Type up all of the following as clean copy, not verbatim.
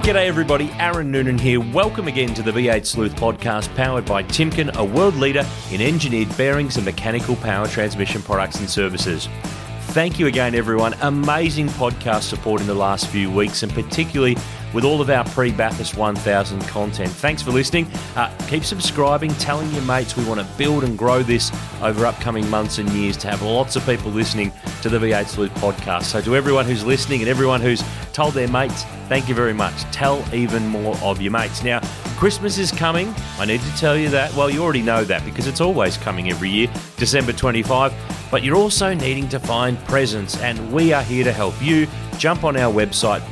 G'day everybody, Aaron Noonan here. Welcome again to the V8 Sleuth podcast powered by Timken, a world leader in engineered bearings and mechanical power transmission products and services. Thank you again everyone. Amazing podcast support in the last few weeks, and particularly with all of our pre-Bathurst 1000 content. Thanks for listening. Keep subscribing, telling your mates. We want to build and grow this over upcoming months and years to have lots of people listening to the V8 Sleuth podcast. So to everyone who's listening and everyone who's told their mates, thank you very much. Tell even more of your mates. Now, Christmas is coming. I need to tell you that. Well, you already know that because it's always coming every year, December 25. But you're also needing to find presents, and we are here to help you. Jump on our website,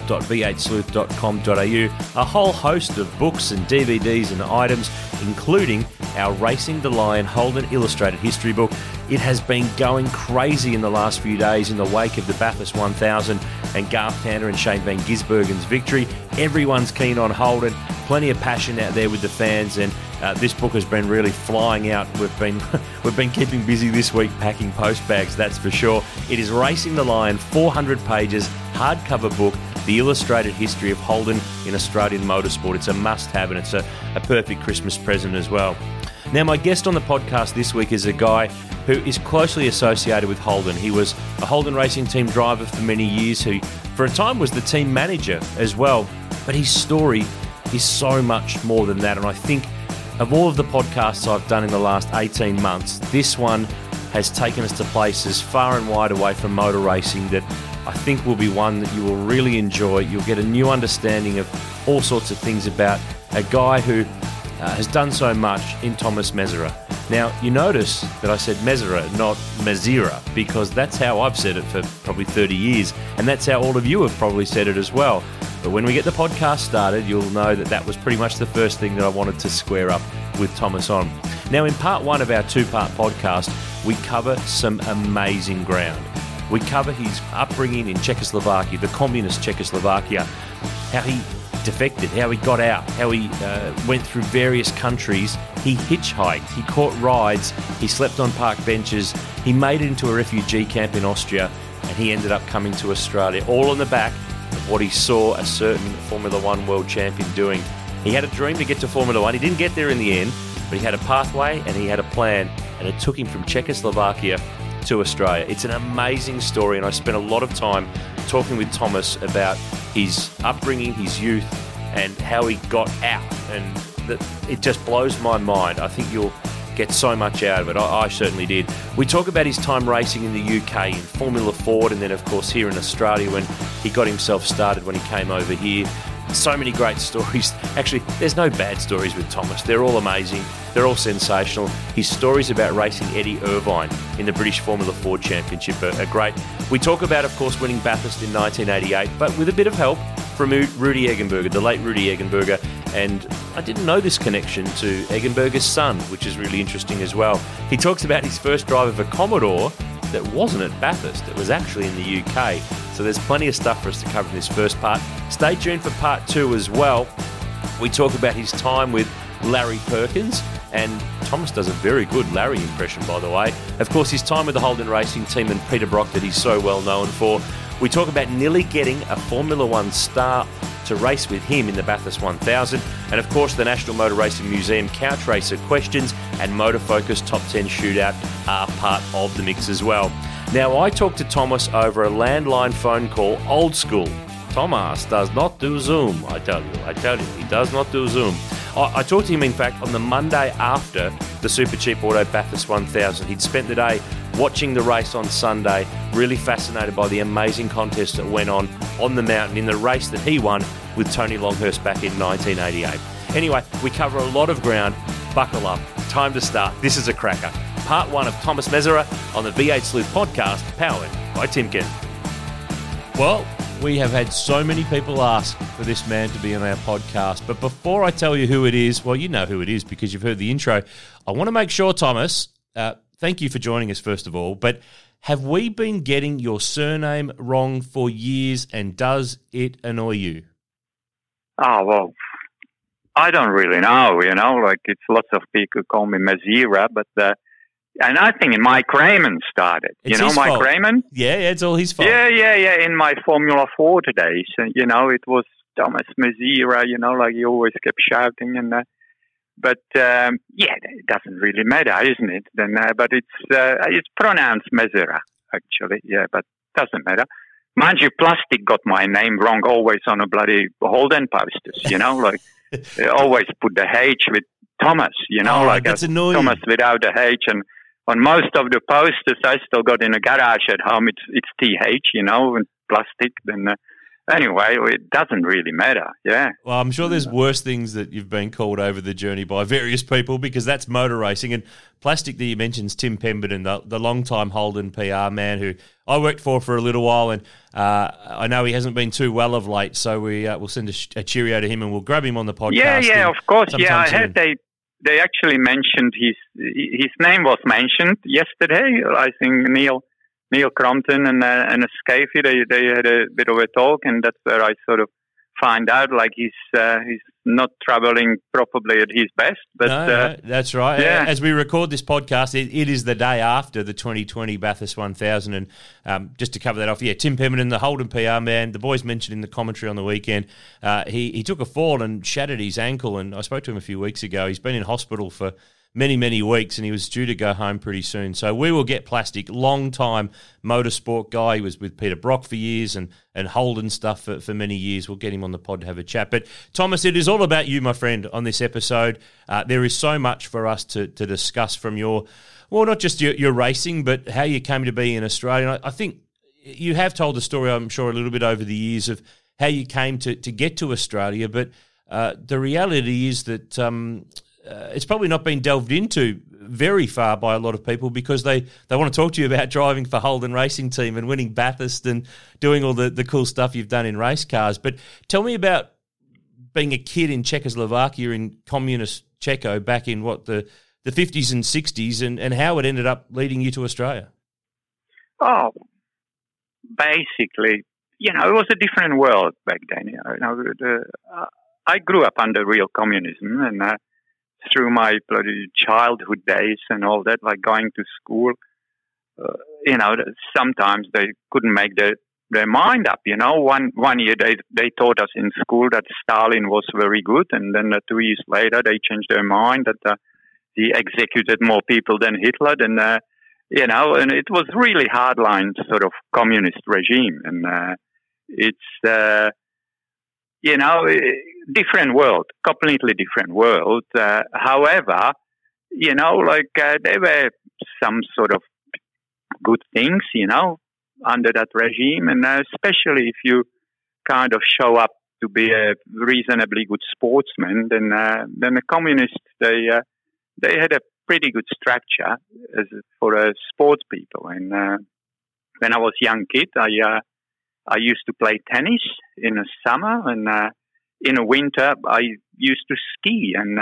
bookshop.v8sleuth.com.au. A whole host of books and DVDs and items, including our Racing the Lion Holden Illustrated History book. It has been going crazy in the last few days in the wake of the Bathurst 1000 and Garth Tander and Shane Van Gisbergen's victory. Everyone's keen on Holden. Plenty of passion out there with the fans, and this book has been really flying out. We've been keeping busy this week packing post bags, that's for sure. It is Racing the Lion, 400 pages, hardcover book, the illustrated history of Holden in Australian motorsport. It's a must-have, and it's a perfect Christmas present as well. Now, my guest on the podcast this week is a guy who is closely associated with Holden. He was a Holden Racing Team driver for many years, who for a time was the team manager as well. But his story is so much more than that, and I think of all of the podcasts I've done in the last 18 months, this one has taken us to places far and wide away from motor racing that I think will be one that you will really enjoy. You'll get a new understanding of all sorts of things about a guy who has done so much in Thomas Mezera. Now, you notice that I said Mezera, not Mezera, because that's how I've said it for probably 30 years, and that's how all of you have probably said it as well. But when we get the podcast started, you'll know that that was pretty much the first thing that I wanted to square up with Thomas on. Now, in part one of our two-part podcast, we cover some amazing ground. We cover his upbringing in Czechoslovakia, the communist Czechoslovakia, how he defected, how he got out, how he went through various countries. He hitchhiked, he caught rides, he slept on park benches, he made it into a refugee camp in Austria, and he ended up coming to Australia, all on the back of what he saw a certain Formula One world champion doing. He had a dream to get to Formula One. He didn't get there in the end, but he had a pathway and he had a plan, and it took him from Czechoslovakia to Australia. It's an amazing story, and I spent a lot of time talking with Thomas about his upbringing, his youth, and how he got out, and it just blows my mind. I think you'll get so much out of it. I certainly did. We talk about his time racing in the UK in Formula Ford, and then of course here in Australia when he got himself started when he came over here. So many great stories. Actually, there's no bad stories with Thomas. They're all amazing. They're all sensational. His stories about racing Eddie Irvine in the British Formula Ford Championship are great. We talk about, of course, winning Bathurst in 1988, but with a bit of help from Rudi Eggenberger, the late Rudi Eggenberger. And I didn't know this connection to Eggenberger's son, which is really interesting as well. He talks about his first drive of a Commodore that wasn't at Bathurst. It was actually in the UK. So there's plenty of stuff for us to cover in this first part. Stay tuned for part two as well. We talk about his time with Larry Perkins, and Thomas does a very good Larry impression, by the way. Of course, his time with the Holden Racing Team and Peter Brock that he's so well known for. We talk about nearly getting a Formula One star to race with him in the Bathurst 1000, and of course the National Motor Racing Museum Couch Racer questions and Motor Focus Top 10 Shootout are part of the mix as well. Now, I talked to Thomas over a landline phone call, old school. Thomas does not do Zoom, I tell you, he does not do Zoom. I talked to him, in fact, on the Monday after the Super Cheap Auto Bathurst 1000. He'd spent the day watching the race on Sunday, really fascinated by the amazing contest that went on the mountain in the race that he won with Tony Longhurst back in 1988. Anyway, we cover a lot of ground. Buckle up. Time to start. This is a cracker. Part one of Thomas Mezera on the V8 Sleuth podcast, powered by Timken. Well, we have had so many people ask for this man to be on our podcast. But before I tell you who it is, well, you know who it is because you've heard the intro. I want to make sure, Thomas, thank you for joining us, first of all. But have we been getting your surname wrong for years, and does it annoy you? Oh, well, I don't really know, like it's lots of people call me Mezera, but And I think Mike Raymond started. It's you know his Mike fault. Raymond? Yeah, it's all his fault. Yeah. In my Formula 4 days, it was Thomas Mazira. Like he always kept shouting But it doesn't really matter, isn't it? Then, but it's pronounced Mazira actually. Yeah, but doesn't matter. Mind you, Plastic got my name wrong always on a bloody Holden posters. Like they always put the H with Thomas. That's annoying. Thomas without the H, and on most of the posters I still got in a garage at home. It's TH. And Plastic. Then. Anyway, it doesn't really matter, yeah. Well, I'm sure there's worse things that you've been called over the journey by various people, because that's motor racing. And Plastic that you mentioned is Tim Pemberton, the long-time Holden PR man who I worked for a little while, and I know he hasn't been too well of late, so we'll send a cheerio to him and we'll grab him on the podcast. Yeah, of course. Yeah, I heard soon. they actually mentioned his name was mentioned yesterday. I think Neil Crompton and Scafie, they had a bit of a talk, and that's where I sort of find out like he's not traveling probably at his best. But no, that's right. Yeah. As we record this podcast, it is the day after the 2020 Bathurst 1000, and just to cover that off, Tim Pemberton, the Holden PR man, the boys mentioned in the commentary on the weekend, he took a fall and shattered his ankle, and I spoke to him a few weeks ago. He's been in hospital for many, many weeks, and he was due to go home pretty soon. So we will get Plastic, long-time motorsport guy. He was with Peter Brock for years and Holden stuff for many years. We'll get him on the pod to have a chat. But, Thomas, it is all about you, my friend, on this episode. There is so much for us to discuss from not just your racing, but how you came to be in Australia. And I think you have told the story, I'm sure, a little bit over the years of how you came to get to Australia. But the reality is that it's probably not been delved into very far by a lot of people, because they want to talk to you about driving for Holden Racing Team and winning Bathurst and doing all the cool stuff you've done in race cars. But tell me about being a kid in Czechoslovakia, in communist Czechia, back in the 50s and 60s, and how it ended up leading you to Australia. Oh, basically, it was a different world back then. I grew up under real communism, and through my bloody childhood days and all that, like going to school, sometimes they couldn't make their mind up. One year they taught us in school that Stalin was very good, and then 2 years later they changed their mind that he executed more people than Hitler. And and it was really hardline sort of communist regime, and it's different world, completely different world. However, there were some sort of good things, under that regime, and especially if you kind of show up to be a reasonably good sportsman, then the communists they had a pretty good structure for sports people. And when I was a young kid, I used to play tennis in the summer, and in the winter I used to ski. And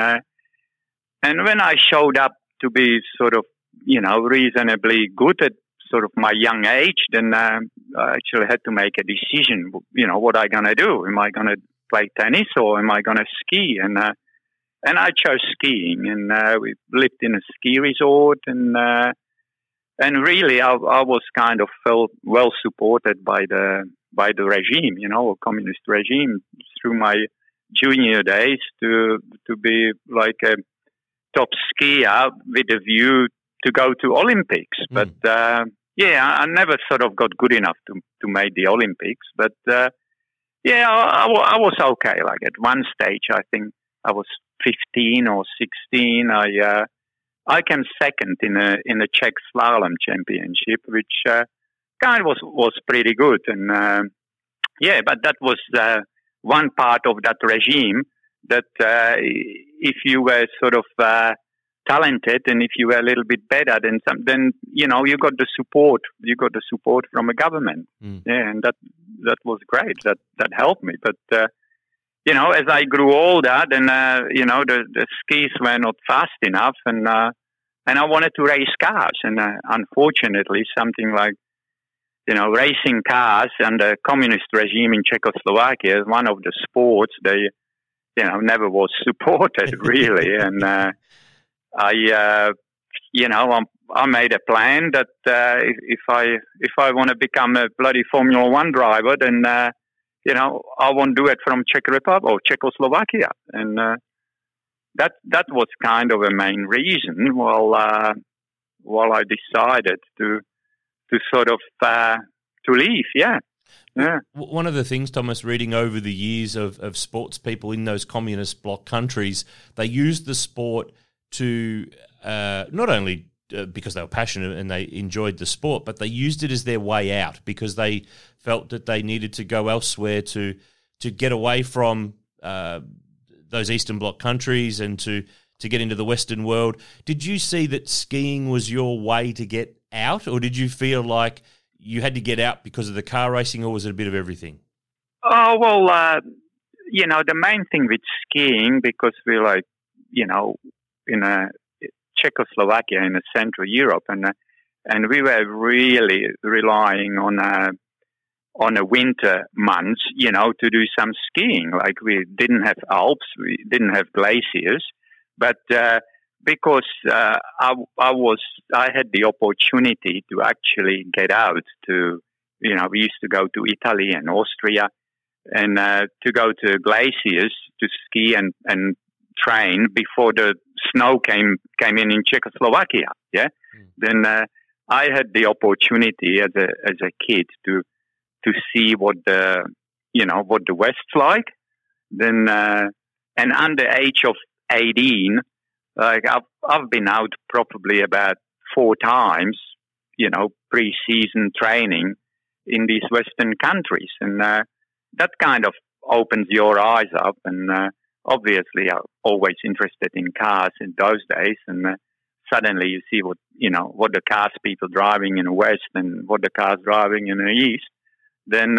when I showed up to be sort of reasonably good at sort of my young age, then I actually had to make a decision. What am I gonna do? Am I gonna play tennis or am I gonna ski? And I chose skiing, and we lived in a ski resort, and really I was kind of felt well supported by the regime, communist regime, through my junior days to be like a top skier with a view to go to Olympics. But I never sort of got good enough to make the Olympics. But I was okay. Like at one stage, I think I was 15 or 16. I came second in a Czech slalom championship, which kind of was pretty good. And but that was one part of that regime that if you were sort of talented, and if you were a little bit better than some, then you got the support. You got the support from a government, and that was great. That helped me. But as I grew older, then the skis were not fast enough, and I wanted to race cars. And unfortunately, something like racing cars under communist regime in Czechoslovakia is one of the sports they never was supported really. And I made a plan that if I want to become a bloody Formula One driver, then I won't do it from Czech Republic or Czechoslovakia, and that was kind of a main reason. While I decided to sort of to leave, yeah. One of the things, Thomas, reading over the years of sports people in those communist bloc countries, they used the sport to not only because they were passionate and they enjoyed the sport, but they used it as their way out because they felt that they needed to go elsewhere to get away from those Eastern Bloc countries and to get into the Western world. Did you see that skiing was your way to get out, or did you feel like you had to get out because of the car racing, or was it a bit of everything? Oh, well, the main thing with skiing, because we're like, in Czechoslovakia, in Central Europe, and we were really relying on the winter months, to do some skiing. Like we didn't have Alps, we didn't have glaciers, but because I had the opportunity to actually get out to, we used to go to Italy and Austria, and to go to glaciers to ski and train before the snow came in Czechoslovakia. Yeah, then I had the opportunity as a kid to see what the West's like. Then and under age of 18. Like I've been out probably about 4 times, pre-season training in these Western countries, and that kind of opens your eyes up. And obviously, I'm always interested in cars in those days, and suddenly you see what the cars people driving in the West and what the cars driving in the East. Then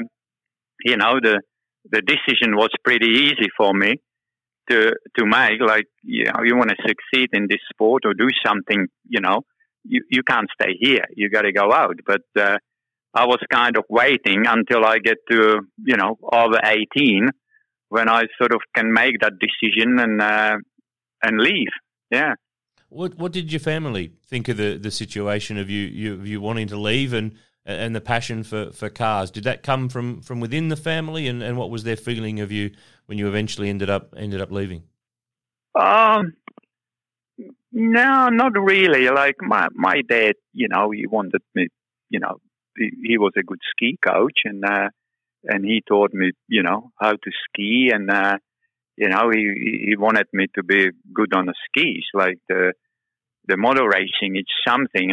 the decision was pretty easy for me to make. Like, you want to succeed in this sport or do something, you can't stay here. You got to go out. But I was kind of waiting until I get to, over 18, when I sort of can make that decision and leave. Yeah. What did your family think of the situation of you wanting to leave and the passion for cars? Did that come from within the family, and what was their feeling of you when you eventually ended up leaving? No, not really. Like my dad, he wanted me, he was a good ski coach, and he taught me, how to ski, and he wanted me to be good on the skis. Like the model racing, it's something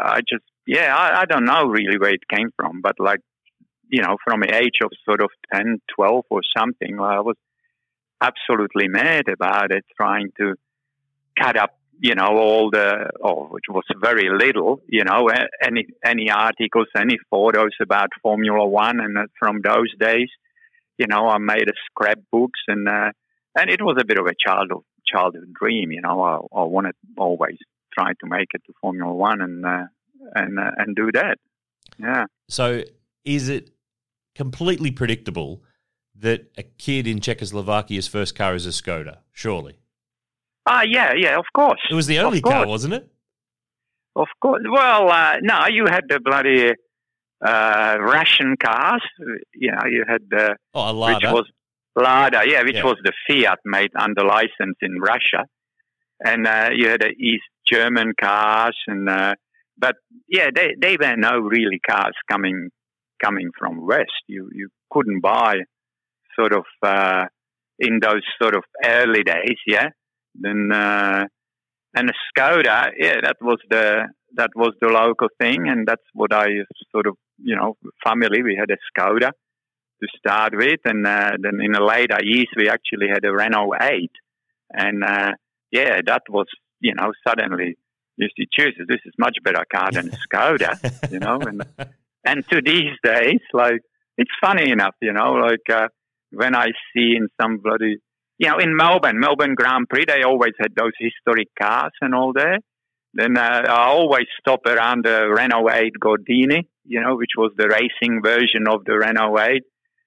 I don't know really where it came from, but like, from the age of sort of 10, 12 or something, I was absolutely mad about it, trying to cut up, which was very little, any articles, any photos about Formula One. And from those days, I made a scrapbooks, and it was a bit of a childhood dream, I wanted always try to make it to Formula One and do that. Yeah. So is it completely predictable that a kid in Czechoslovakia's first car is a Skoda? Surely. Yeah, of course. It was the only car, wasn't it? Of course. Well, no, you had the bloody Russian cars. You had the a Lada. Which was Lada, which was the Fiat made under license in Russia, and you had the East German cars, and but they were no really cars coming from West. You couldn't buy sort of in those sort of early days, Then and the Skoda, that was the local thing, and that's what I sort of family. We had a Skoda to start with, and then in the later years we actually had a Renault 8, and that was suddenly you see, Jesus, this is much better car than a Skoda, and to these days, like, it's funny enough, when I see in some bloody, in Melbourne Grand Prix, they always had those historic cars and all that. Then I always stop around the Renault 8 Gordini, which was the racing version of the Renault 8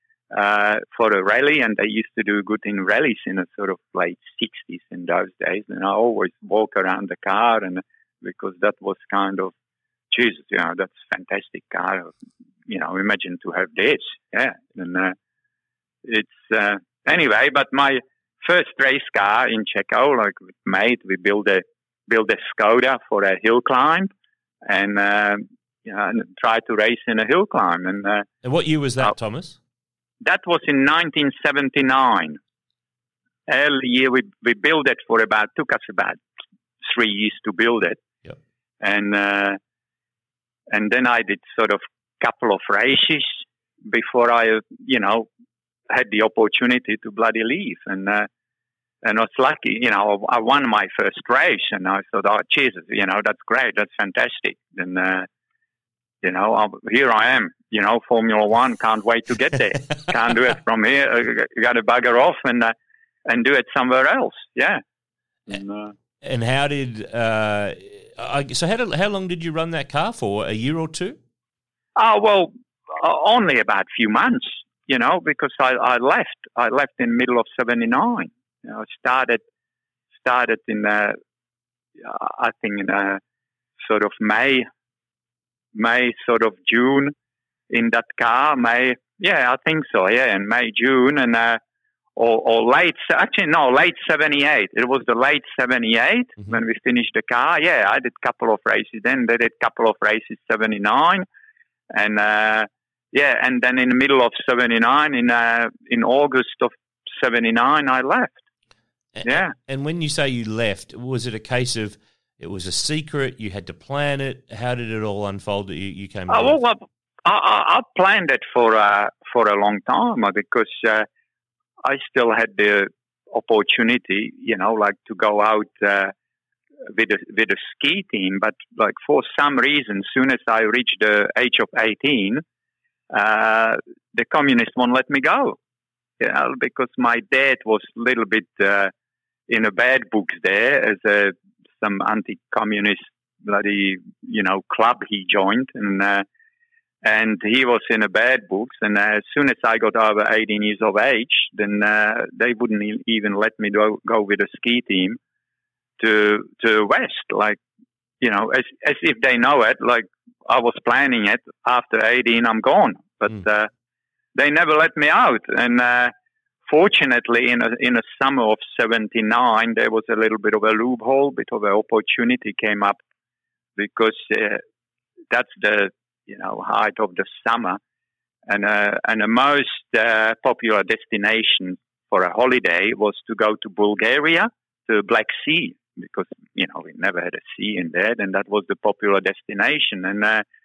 for a rally, and they used to do good in rallies in the sort of late 60s in those days. And I always walk around the car and because that was kind of, Jesus, that's fantastic car. Imagine to have this. Yeah. And it's, anyway, but my first race car in Checo, like with mate, we built a Skoda for a hill climb and try to race in a hill climb. And what year was that, Thomas? That was in 1979. Early year, we built it took us about 3 years to build it. Yep. And then I did sort of couple of races before I, had the opportunity to bloody leave. And I was lucky, I won my first race and I thought, oh, Jesus, that's great. That's fantastic. And, here I am, Formula One. Can't wait to get there. Can't do it from here. Got to bugger off and do it somewhere else. Yeah. And how did how long did you run that car for? A year or two? Oh, well, only about a few months, because I left. I left in the middle of 79. I started in I think in sort of May, sort of June in that car. May, yeah, I think so. Yeah, in May, June, and or late 78. It was the late 78 when we finished the car. Yeah, I did a couple of races then. They did a couple of races 79, and and then in the middle of 79, in August of 79, I left. Yeah. And when you say you left, was it a case of it was a secret, you had to plan it? How did it all unfold that you came back? Well, I planned it for a long time because I still had the opportunity, to go out with a ski team. But like for some reason, soon as I reached the age of 18, the communists won't let me go. Because my dad was a little bit in a bad books there as some anti-communist bloody club he joined, and he was in a bad books. And as soon as I got over 18 years of age, then they wouldn't even let me go with a ski team to West, like as if they know it. Like I was planning it. After 18, I'm gone, but they never let me out. And fortunately, in a summer of 79, there was a little bit of a loophole, bit of an opportunity came up, because that's the height of the summer, and the most popular destination for a holiday was to go to Bulgaria, to Black Sea, because we never had a sea in there, and that was the popular destination. And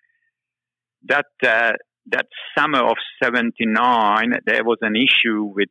that summer of 79, there was an issue with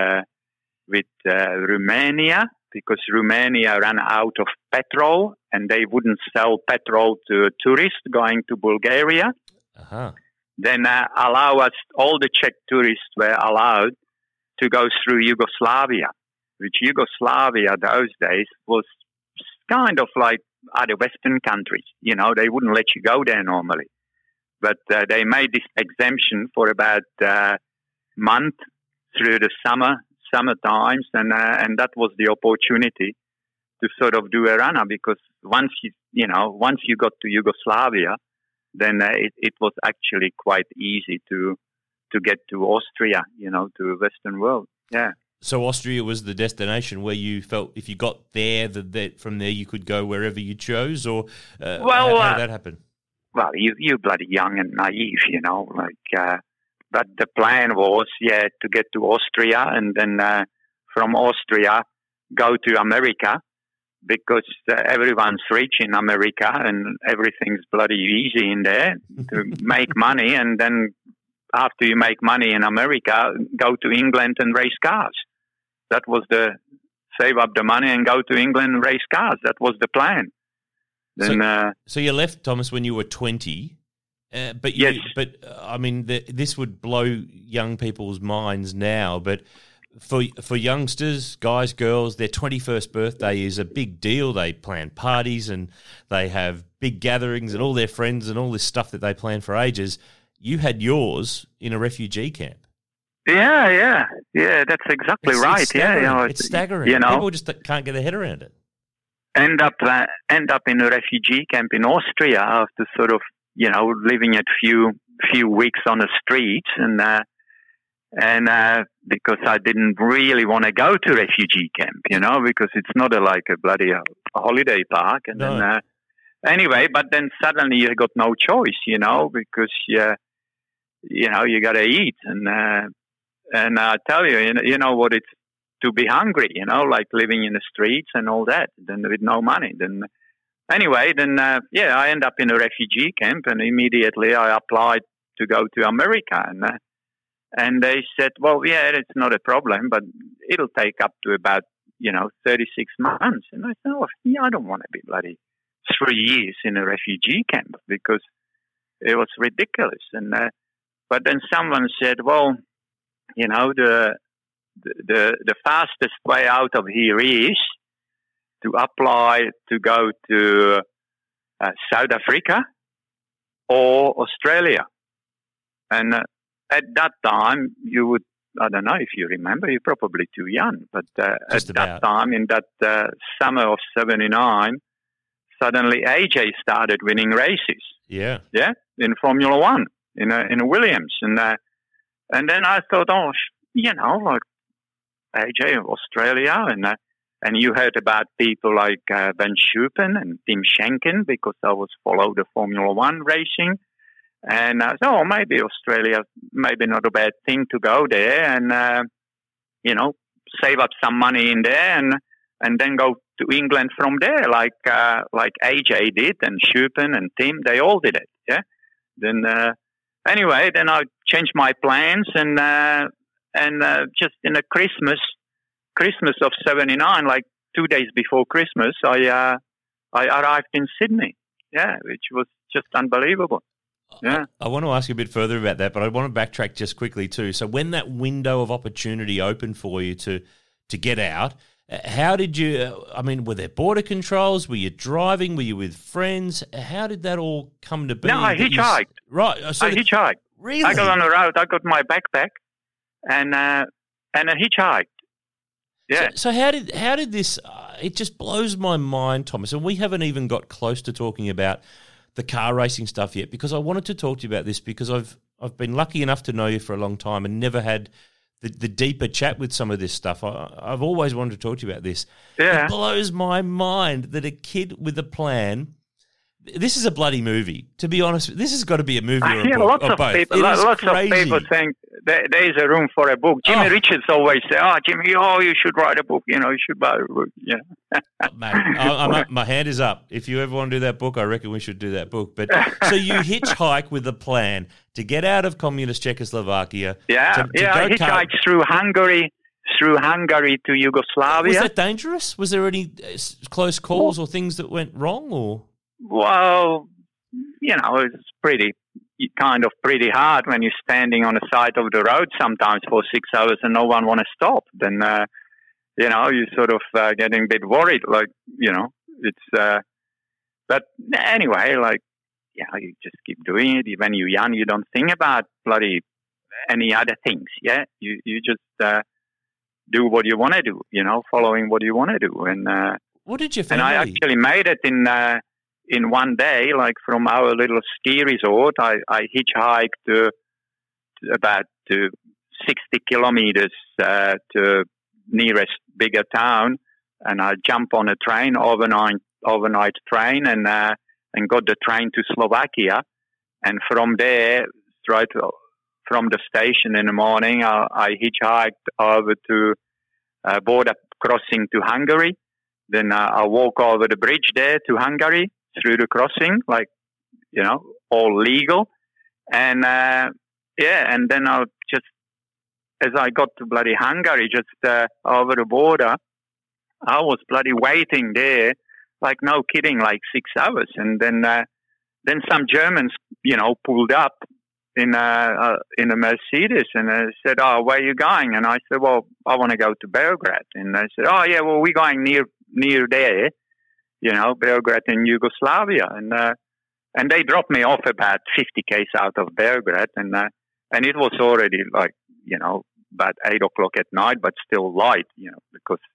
Romania, because Romania ran out of petrol and they wouldn't sell petrol to tourists going to Bulgaria. Then all the Czech tourists were allowed to go through Yugoslavia, which Yugoslavia those days was kind of like other Western countries. They wouldn't let you go there normally. But they made this exemption for about a month through the summer times, and that was the opportunity to sort of do a runner, because once you got to Yugoslavia, then it was actually quite easy to get to Austria, to the Western world. Yeah. So Austria was the destination where you felt if you got there, that from there you could go wherever you chose, or how did that happen? Well, you're bloody young and naive, but the plan was, to get to Austria and then from Austria go to America, because everyone's rich in America and everything's bloody easy in there to make money. And then after you make money in America, go to England and race cars. That was save up the money and go to England and race cars. That was the plan. Then, so you left, Thomas, when you were 20, but yes. But I mean, this would blow young people's minds now. But for youngsters, guys, girls, their 21st birthday is a big deal. They plan parties and they have big gatherings and all their friends and all this stuff that they plan for ages. You had yours in a refugee camp. Yeah, that's exactly right. It's staggering. People just can't get their head around it. end up in a refugee camp in Austria after sort of, living a few weeks on the streets, and because I didn't really want to go to refugee camp, because it's not like a bloody holiday park. And No. then anyway, but then suddenly you got no choice, because you got to eat, and I tell you, you know what it's to be hungry, like living in the streets and all that, then with no money. Then anyway, I end up in a refugee camp, and immediately I applied to go to America, and they said, well, yeah, it's not a problem, but it'll take up to about 36 months. And I said, I don't want to be bloody 3 years in a refugee camp, because it was ridiculous. And but then someone said, well, the fastest way out of here is to apply to go to South Africa or Australia. And at that time, you would, I don't know if you remember, you're probably too young, but at that time, in that summer of 79, suddenly AJ started winning races. Yeah. Yeah, in Formula One, in a Williams. And then I thought, like AJ, Australia, and you heard about people like Ben Schuppen and Tim Schenken, because I was followed the Formula One racing. And I thought, maybe Australia, maybe not a bad thing to go there and, save up some money in there and then go to England from there, like AJ did, and Schuppen and Tim, they all did it, yeah? Then, anyway, then I changed my plans and just in a Christmas of 79, like 2 days before Christmas, I arrived in Sydney, yeah, which was just unbelievable. Yeah. I want to ask you a bit further about that, but I want to backtrack just quickly too. So when that window of opportunity opened for you to get out, how did you, were there border controls? Were you driving? Were you with friends? How did that all come to be? No, I hitchhiked. Right. So I hitchhiked. Really? I got on the road. I got my backpack and I hitchhiked. Yeah. So how did this, it just blows my mind, Thomas, and we haven't even got close to talking about the car racing stuff yet, because I wanted to talk to you about this because I've been lucky enough to know you for a long time and never had the deeper chat with some of this stuff. I've always wanted to talk to you about this. Yeah. It blows my mind that a kid with a plan. This is a bloody movie. To be honest, this has got to be a movie or a book, lots or of both. people. Lots of people think there is a room for a book. Jimmy Richards always say, Jimmy, you should write a book. You should buy a book. Yeah. Mate, I'm up, my hand is up. If you ever want to do that book, I reckon we should do that book. But so you hitchhike with a plan to get out of communist Czechoslovakia. Yeah, I hitchhiked through Hungary to Yugoslavia. Was that dangerous? Was there any close calls or things that went wrong, or? Well, it's pretty hard when you're standing on the side of the road sometimes for 6 hours and no one want to stop. Then, you sort of getting a bit worried, it's, but anyway, you just keep doing it. When you're young, you don't think about bloody any other things, yeah? You just do what you want to do, following what you want to do. And what did you family? And I actually made it in one day, like from our little ski resort. I hitchhiked about 60 kilometers to nearest bigger town, and I jumped on a train, overnight train, and got the train to Slovakia. And from there, straight from the station in the morning, I hitchhiked over to border crossing to Hungary. Then I walk over the bridge there to Hungary through the crossing, all legal. And and then I just, as I got to bloody Hungary, just over the border, I was bloody waiting there, like no kidding, like 6 hours. And then some Germans, pulled up in a Mercedes, and said, where are you going? And I said, well, I want to go to Belgrade. And they said, we're going near there, Belgrade in Yugoslavia. And they dropped me off about 50 km out of Belgrade, and it was already about 8 o'clock at night, but still light, because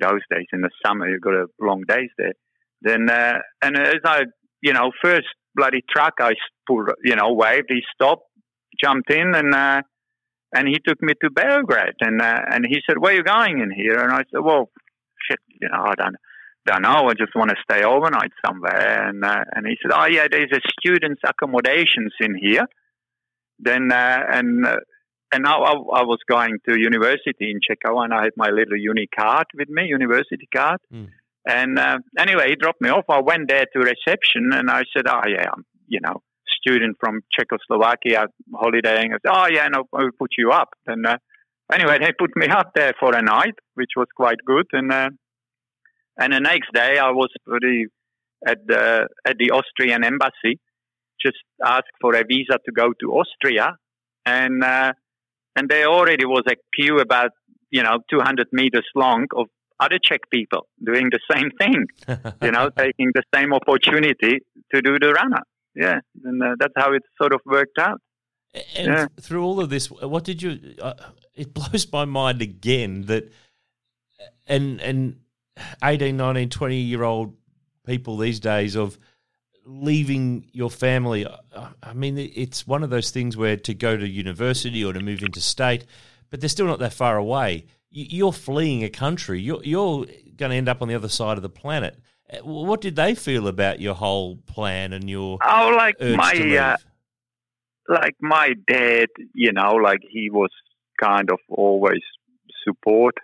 those days in the summer, you got a long days there. Then, and as I, first bloody truck I pulled, waved, he stopped, jumped in, and he took me to Belgrade, and he said, "Where are you going in here?" And I said, "Well, shit, I don't know. I just want to stay overnight somewhere." And he said, "Oh yeah, there's a students' accommodations in here." Then and I was going to university in Czechia, and I had my little uni card with me, university card. Mm. And anyway, he dropped me off. I went there to reception, and I said, "Oh yeah, I'm student from Czechoslovakia holidaying." I said, "Oh yeah, no, I'll put you up." And anyway, they put me up there for a night, which was quite good. And the next day, I was at the Austrian embassy, just asked for a visa to go to Austria, and there already was a queue about 200 meters long of other Czech people doing the same thing, taking the same opportunity to do the runner. Yeah, and that's how it sort of worked out. And through all of this, what did you? It blows my mind again that, and 18, 19, 20-year-old people these days of leaving your family. I mean, it's one of those things where to go to university or to move into state, but they're still not that far away. You're fleeing a country. You're going to end up on the other side of the planet. What did they feel about your whole plan and your urge to leave? Like my dad, he was kind of always supportive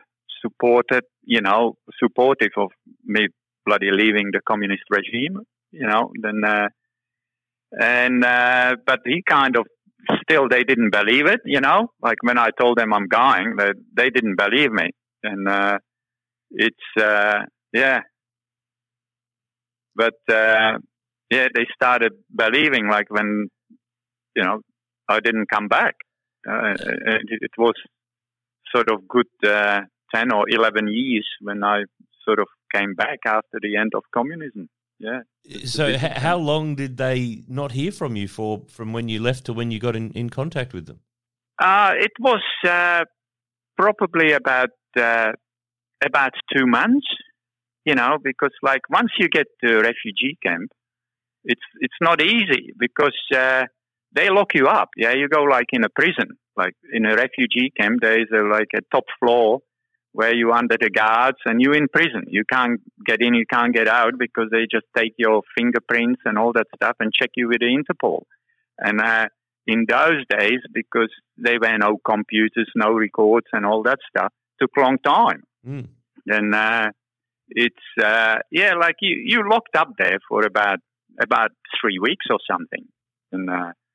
of me bloody leaving the communist regime, then, but he kind of still, they didn't believe it, like when I told them I'm going, they didn't believe me. And, but, they started believing like when, I didn't come back. It was sort of good 10 or 11 years when I sort of came back after the end of communism. Yeah. So how long did they not hear from you from when you left to when you got in contact with them? It was probably about 2 months, because like once you get to refugee camp, it's not easy because they lock you up. Yeah, you go like in a prison, like in a refugee camp. There is a top floor where you under the guards and you in prison. You can't get in, you can't get out because they just take your fingerprints and all that stuff and check you with the Interpol. And in those days, because there were no computers, no records and all that stuff, took a long time. Mm. And it's like you locked up there for about 3 weeks or something. And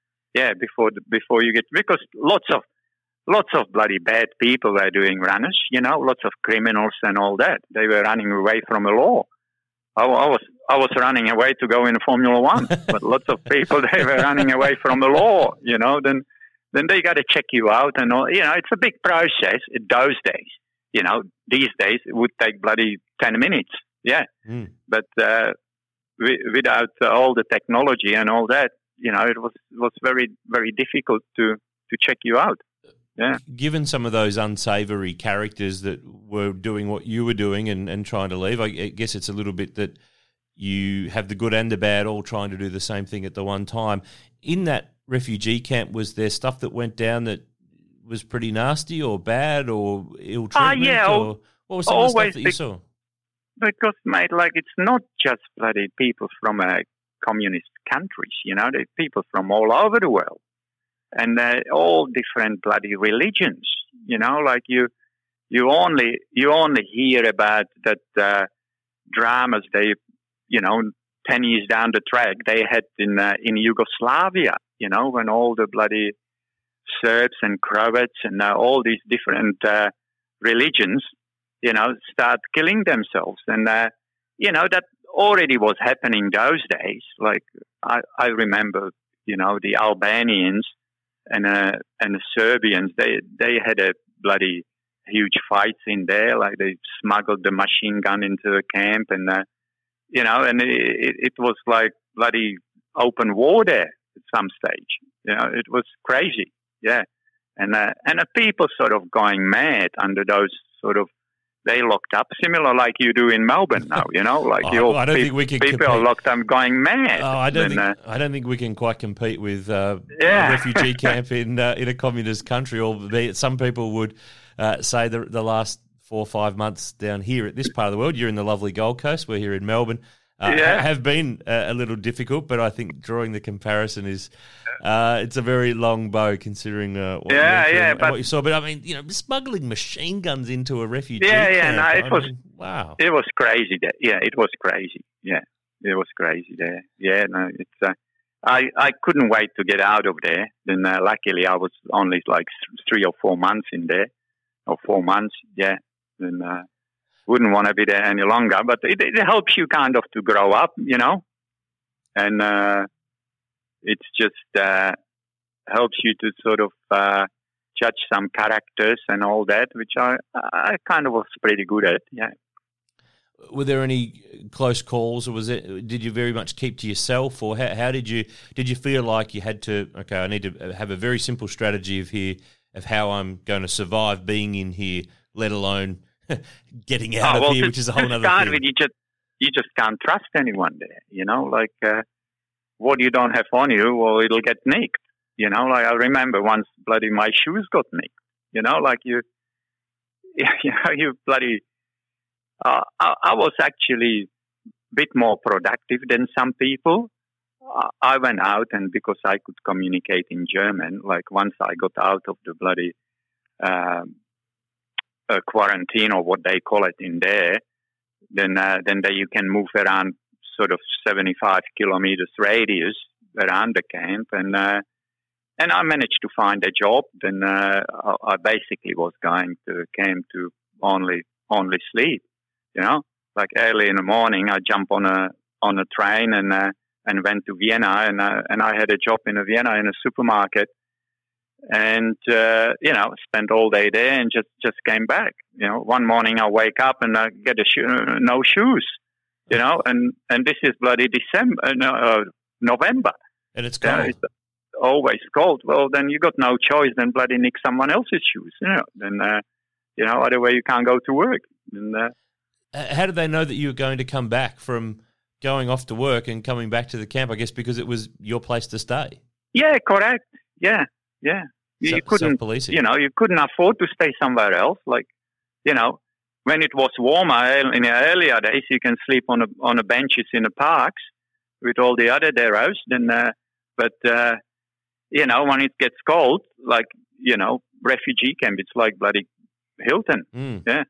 before you get, because lots of bloody bad people were doing runners, lots of criminals and all that. They were running away from the law. I was running away to go in Formula One, but lots of people, they were running away from the law, then they got to check you out and all, it's a big process in those days. These days it would take bloody 10 minutes. Yeah. Mm. But, without all the technology and all that, it was very, very difficult to check you out. Yeah. Given some of those unsavoury characters that were doing what you were doing and trying to leave, I guess it's a little bit that you have the good and the bad all trying to do the same thing at the one time. In that refugee camp, was there stuff that went down that was pretty nasty or bad or ill treatment? Or what was some of the stuff that you saw? Because, mate, like it's not just bloody people from communist countries, they're people from all over the world. And all different bloody religions, like you only hear about that dramas they, 10 years down the track they had in Yugoslavia, when all the bloody Serbs and Croats and all these different religions, start killing themselves. And, that already was happening those days. Like I remember, the Albanians and the Serbians, they had a bloody huge fights in there. Like they smuggled the machine gun into the camp, and and it was like bloody open war there at some stage. It was crazy. Yeah, and the people sort of going mad under those sort of they locked up, similar like you do in Melbourne now. Like I don't think we can people compete. are locked up going mad. I don't think we can quite compete with a refugee camp in a communist country. Albeit some people would say the last 4 or 5 months down here at this part of the world. You're in the lovely Gold Coast. We're here in Melbourne. Have been a little difficult, but I think drawing the comparison is it's a very long bow considering what you saw. But I mean, smuggling machine guns into a refugee camp. Wow, it was crazy there. Yeah, it was crazy. Yeah, it was crazy there. Yeah, no, it's. I couldn't wait to get out of there. Then luckily I was only like 3 or 4 months in there, or 4 months. Yeah, then. Wouldn't want to be there any longer, but it helps you kind of to grow up, and it's just helps you to sort of judge some characters and all that, which I kind of was pretty good at. Yeah. Were there any close calls, or did you very much keep to yourself, or how did you feel like you had to? Okay, I need to have a very simple strategy of how I'm going to survive being in here, let alone getting out of here, which is a whole other thing. With, you just can't trust anyone there, like what you don't have on you, well, it'll get nicked, like I remember once bloody my shoes got nicked, like you bloody, I was actually a bit more productive than some people. I went out, and because I could communicate in German, like once I got out of the bloody quarantine, or what they call it in there, then you can move around sort of 75 kilometers radius around the camp, and I managed to find a job. Then I basically was going to camp to only sleep, like early in the morning I jump on a train and went to Vienna, and I had a job in Vienna in a supermarket. And, spent all day there and just came back. One morning I wake up and I get no shoes, and this is bloody November. And it's cold. It's always cold. Well, then you got no choice than bloody nick someone else's shoes, Then, otherwise you can't go to work. And, how did they know that you were going to come back from going off to work and coming back to the camp? I guess because it was your place to stay. Yeah, correct. Yeah. Yeah, you couldn't, you couldn't afford to stay somewhere else. Like, when it was warmer in the earlier days, you can sleep on the benches in the parks with all the other deros. Then, but when it gets cold, like refugee camp, it's like bloody Hilton. Yeah.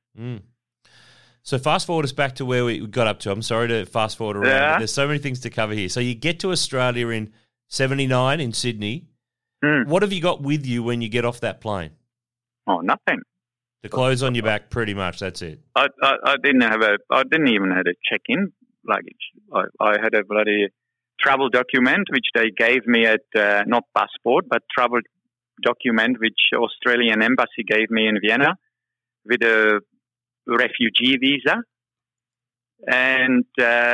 So fast forward us back to where we got up to. I'm sorry to fast forward around, but there's so many things to cover here. So you get to Australia in 79 in Sydney. What have you got with you when you get off that plane? Oh, nothing. The clothes on your back, pretty much. That's it. I didn't even have a check-in luggage. I had a bloody travel document which they gave me at not passport but travel document which Australian embassy gave me in Vienna with a refugee visa, and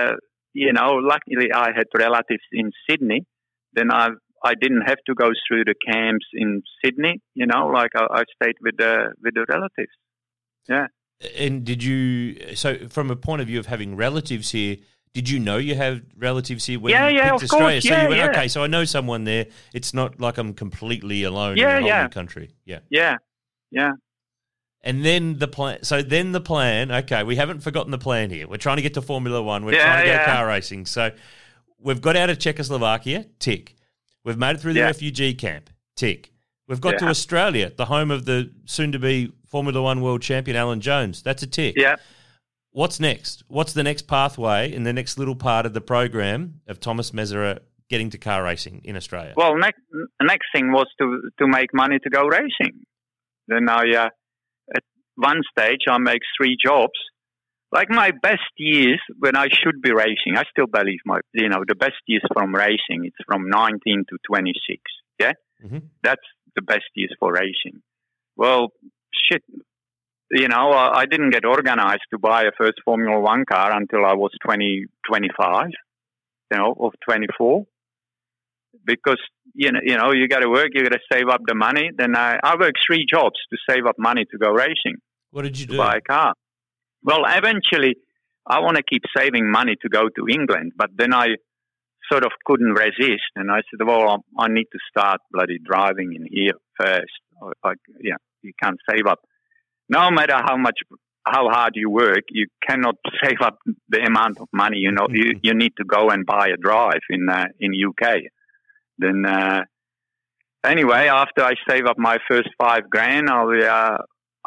luckily I had relatives in Sydney. Then I didn't have to go through the camps in Sydney, I stayed with the relatives. Yeah. And so from a point of view of having relatives here, did you know you have relatives here when you picked Australia? Course. So you went, okay, so I know someone there. It's not like I'm completely alone in a whole new country. Yeah. Yeah. Yeah. And then the plan, okay, we haven't forgotten the plan here. We're trying to get to Formula One. We're trying to go car racing. So we've got out of Czechoslovakia, tick. We've made it through the refugee camp, tick. We've got to Australia, the home of the soon-to-be Formula One world champion, Alan Jones. That's a tick. Yeah. What's next? What's the next pathway in the next little part of the program of Thomas Meserer getting to car racing in Australia? Well, next thing was to make money to go racing. Then at one stage I make 3 jobs. Like my best years when I should be racing, I still believe the best years from racing, it's from 19 to 26. Yeah. Mm-hmm. That's the best years for racing. Well, shit. I didn't get organized to buy a first Formula One car until I was 25, or 24. Because, you got to work, you got to save up the money. Then I worked 3 jobs to save up money to go racing. What did you do? To buy a car. Well, eventually, I want to keep saving money to go to England, but then I sort of couldn't resist, and I said, well, I need to start bloody driving in here first. You can't save up. No matter how hard you work, you cannot save up the amount of money. You know, you need to go and buy a drive in UK. Then anyway, after I save up my first $5,000,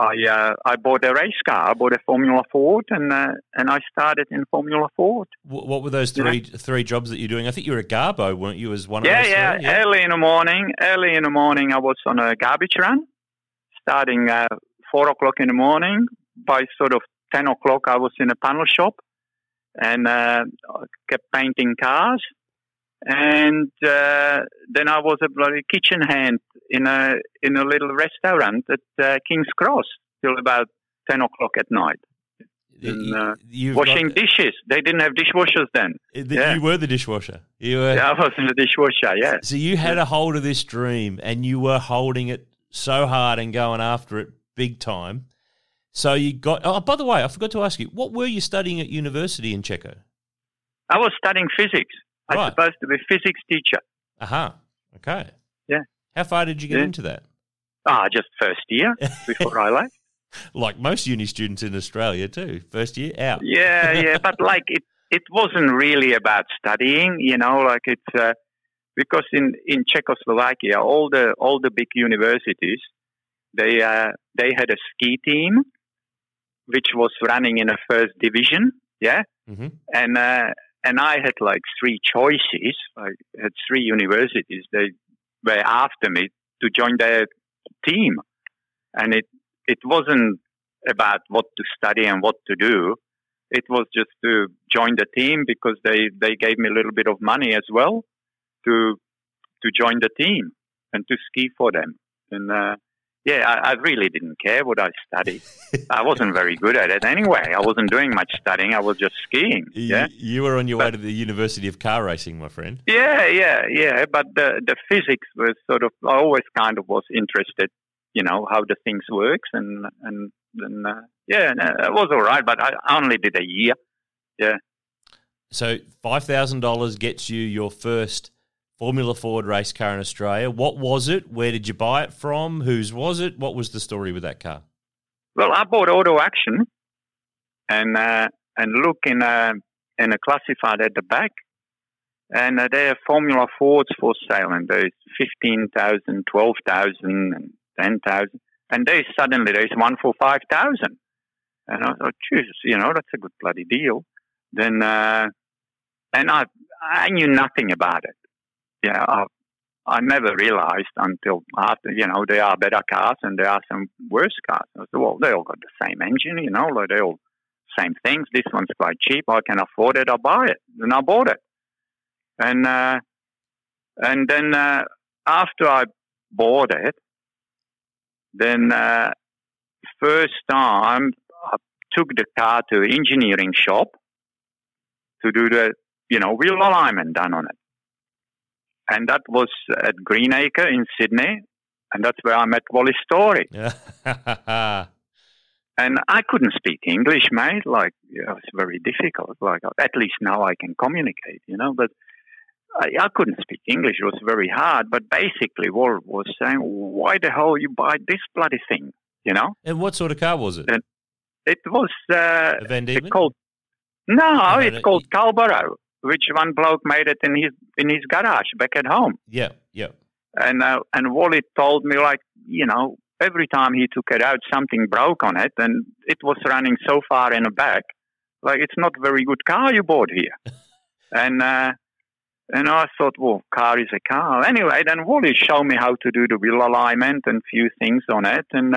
I bought a race car. I bought a Formula Ford, and I started in Formula Ford. What were those three jobs that you're doing? I think you were at Garbo, weren't you? As one of those? Yeah. Early in the morning, I was on a garbage run, starting 4 o'clock in the morning. By sort of 10 o'clock, I was in a panel shop, and kept painting cars. And then I was a bloody kitchen hand in a little restaurant at King's Cross till about 10 o'clock at night. And, washing dishes. They didn't have dishwashers then. You were the dishwasher. Yeah, I was in the dishwasher, yeah. So you had a hold of this dream, and you were holding it so hard and going after it big time. So you got... Oh, by the way, I forgot to ask you, what were you studying at university in Checo? I was studying physics. Right. I was supposed to be a physics teacher. Aha. Okay. Yeah. How far did you get into that? Just first year before I left. Like most uni students in Australia too. First year, out. Yeah. But like it wasn't really about studying, you know, like it's because in Czechoslovakia, all the big universities, they had a ski team which was running in a first division, yeah? Mm-hmm. And I had like three choices. I had three universities. They were after me to join their team. And it wasn't about what to study and what to do. It was just to join the team because they gave me a little bit of money as well to join the team and to ski for them. And I really didn't care what I studied. I wasn't very good at it anyway. I wasn't doing much studying. I was just skiing. Yeah, you were on your way to the University of Car Racing, my friend. Yeah. But the physics was sort of, I always kind of was interested, you know, how the things works. And it was all right, but I only did a year. Yeah. So $5,000 gets you your first Formula Ford race car in Australia. What was it? Where did you buy it from? Whose was it? What was the story with that car? Well, I bought Auto Action and look in a classified at the back, and there are Formula Fords for sale, and there's 15,000, 12,000, and 10,000, and there's one for 5,000, and I thought, Jesus, you know, that's a good bloody deal. Then and I knew nothing about it. Yeah, I never realized until after, you know, there are better cars and there are some worse cars. I said, well, they all got the same engine, you know, like they all same things. This one's quite cheap. I can afford it. I'll buy it. And I bought it. And then after I bought it, then first time I took the car to an engineering shop to do the, you know, wheel alignment done on it. And that was at Greenacre in Sydney, and that's where I met Wally Story. And I couldn't speak English, mate. Like, it was very difficult. Like, at least now I can communicate, you know. But I couldn't speak English. It was very hard. But basically, Wally was saying, why the hell you buy this bloody thing, you know? And what sort of car was it? And it was a Van Diemen? It's called Calborough, which one bloke made it in his garage back at home. Yeah. And Wally told me, like, you know, every time he took it out, something broke on it, and it was running so far in the back, like, it's not a very good car you bought here. and I thought, well, car is a car. Anyway, then Wally showed me how to do the wheel alignment and few things on it, and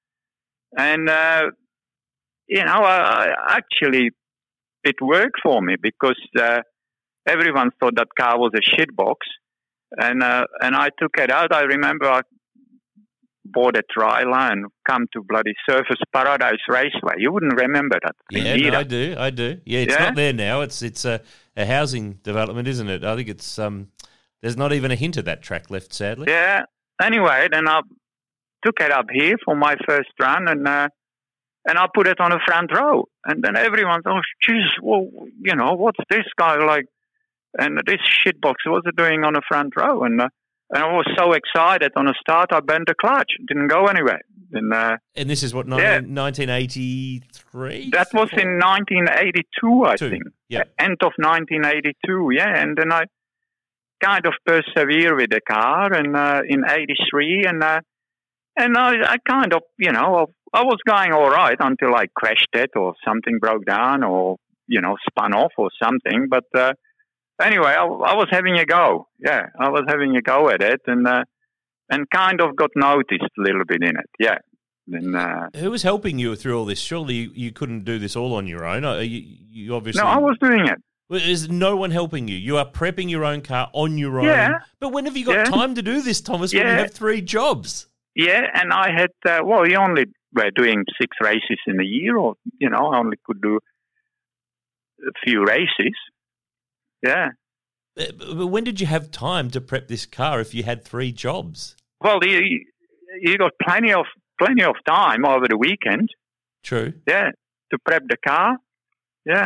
you know, actually, it worked for me because everyone thought that car was a shit box, and I took it out. I remember I bought a trailer and come to bloody Surfers Paradise Raceway. You wouldn't remember that thing either. No, I do. Yeah, it's not there now. It's a housing development, isn't it? I think it's there's not even a hint of that track left, sadly. Yeah. Anyway, then I took it up here for my first run, and I put it on the front row. And then everyone's, oh, jeez, well, what's this guy like? And this shitbox, what's it doing on the front row? And I was so excited on the start, I bent the clutch. It didn't go anywhere. And this is what, 1983? That was in 1982, I think. Yeah. End of 1982, yeah. And then I kind of persevered with the car and in 83. And I kind of, I was going all right until I crashed it or something broke down or, spun off or something. But anyway, I was having a go. Yeah, I was having a go at it and kind of got noticed a little bit in it. Yeah. And, who was helping you through all this? Surely you couldn't do this all on your own. You obviously. No, I was doing it. There's no one helping you. You are prepping your own car on your own. Yeah. But when have you got time to do this, Thomas, when you have 3 jobs? Yeah, and I had, you only were doing 6 races in a year or, I only could do a few races. Yeah. But when did you have time to prep this car if you had 3 jobs? Well, you got plenty of time over the weekend. True. Yeah, to prep the car. Yeah.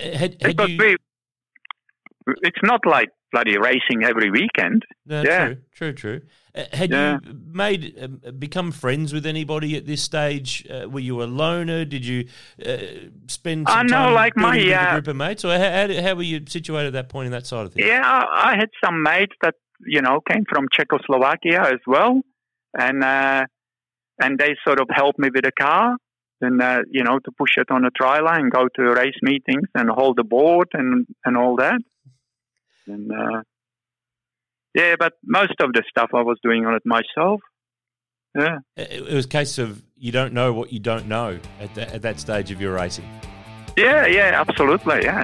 It's not like bloody racing every weekend. No, yeah. True. Had you become friends with anybody at this stage? Were you a loner? Did you spend some time with a group of mates? Or how were you situated at that point in that side of things? Yeah, I had some mates that, came from Czechoslovakia as well. And they sort of helped me with the car and, to push it on a trailer and go to race meetings and hold the board and all that. And, but most of the stuff I was doing on it myself. Yeah. It was a case of you don't know what you don't know at that stage of your racing. Yeah, absolutely, yeah.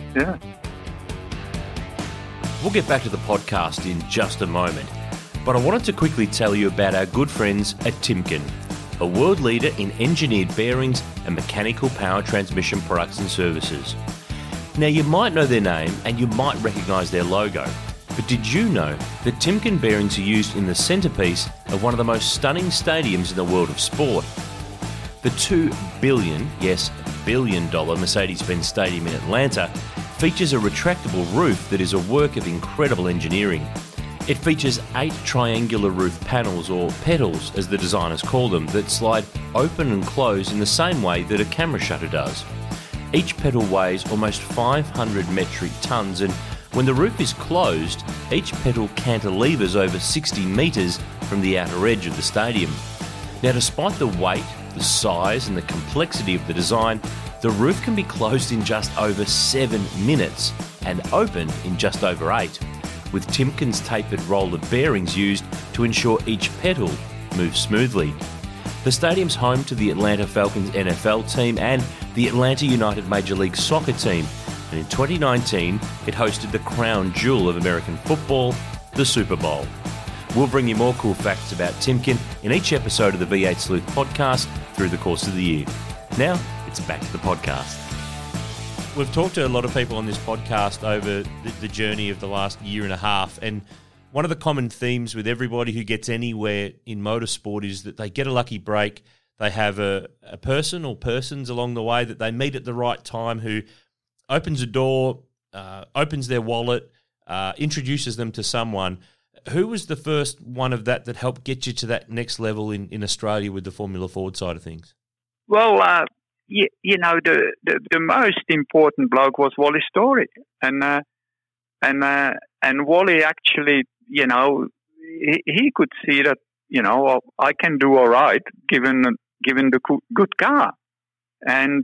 We'll get back to the podcast in just a moment, but I wanted to quickly tell you about our good friends at Timken, a world leader in engineered bearings and mechanical power transmission products and services. Now, you might know their name and you might recognise their logo, but did you know that Timken bearings are used in the centrepiece of one of the most stunning stadiums in the world of sport? The $2 billion Mercedes-Benz Stadium in Atlanta features a retractable roof that is a work of incredible engineering. It features 8 triangular roof panels, or petals as the designers call them, that slide open and close in the same way that a camera shutter does. Each petal weighs almost 500 metric tonnes, and when the roof is closed, each petal cantilevers over 60 metres from the outer edge of the stadium. Now, despite the weight, the size and the complexity of the design, the roof can be closed in just over 7 minutes and opened in just over 8, with Timken's tapered roller bearings used to ensure each petal moves smoothly. The stadium's home to the Atlanta Falcons NFL team and the Atlanta United Major League Soccer team, and in 2019 it hosted the crown jewel of American football, the Super Bowl. We'll bring you more cool facts about Timken in each episode of the V8 Sleuth podcast through the course of the year. Now, it's back to the podcast. We've talked to a lot of people on this podcast over the journey of the last year and a half, and one of the common themes with everybody who gets anywhere in motorsport is that they get a lucky break. They have a person or persons along the way that they meet at the right time who opens a door, opens their wallet, introduces them to someone. Who was the first one of that helped get you to that next level in Australia with the Formula Ford side of things? Well, the most important bloke was Wally Story, and Wally actually, he could see that, I can do all right given the good car, and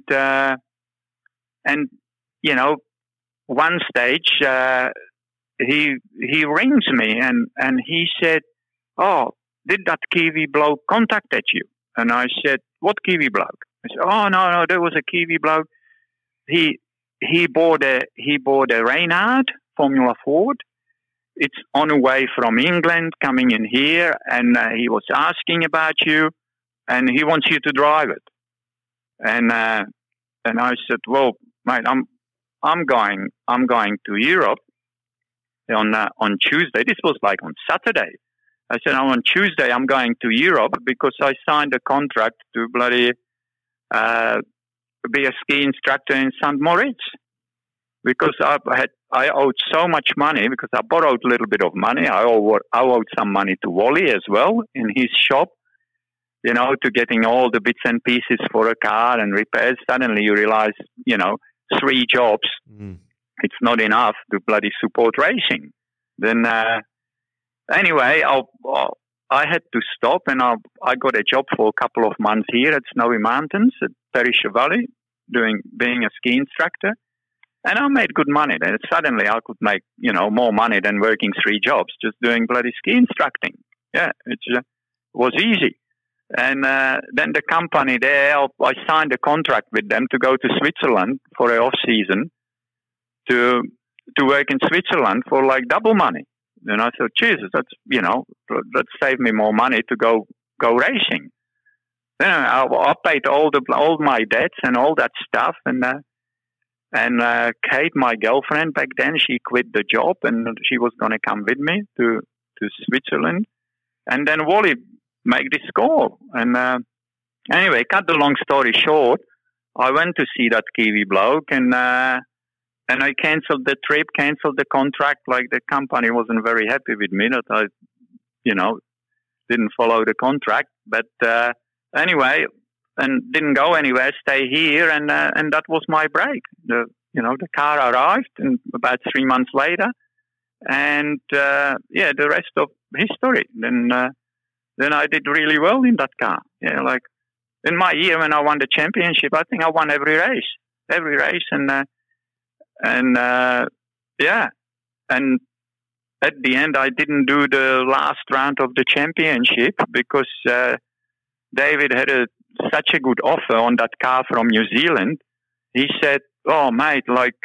one stage he rings me and he said, "Oh, did that Kiwi bloke contact you?" And I said, "What Kiwi bloke?" I said, "Oh, no, there was a Kiwi bloke. He bought a Reynard Formula Ford. It's on the way from England, coming in here, and he was asking about you, and he wants you to drive it." And I said, "Well, mate, I'm going to Europe on Tuesday." This was like on Saturday. I said, "On Tuesday I'm going to Europe because I signed a contract to be a ski instructor in St. Moritz, because I owed so much money, because I borrowed a little bit of money. I owed some money to Wally as well in his shop, to getting all the bits and pieces for a car and repairs. Suddenly you realize, 3 jobs, it's not enough to bloody support racing. Then, anyway, I had to stop, and I got a job for a couple of months here at Snowy Mountains at Perisher Valley, being a ski instructor. And I made good money. Then suddenly I could make, more money than working 3 jobs, just doing bloody ski instructing. Yeah, it was easy. And then the company there, I signed a contract with them to go to Switzerland for an off-season to work in Switzerland for like double money. And I thought, Jesus, that's, that saved me more money to go racing. Then I paid all my debts and all that stuff. And Kate, my girlfriend back then, she quit the job and she was going to come with me to Switzerland. And then Wally made this call. And anyway, cut the long story short, I went to see that Kiwi bloke and I cancelled the trip, cancelled the contract. Like, the company wasn't very happy with me that I, didn't follow the contract. But anyway, and didn't go anywhere, stay here, and that was my break. The car arrived, and about 3 months later, and the rest of history. Then I did really well in that car. Yeah, like in my year when I won the championship, I think I won every race, and at the end I didn't do the last round of the championship because David had such a good offer on that car from New Zealand. He said, "Oh, mate, like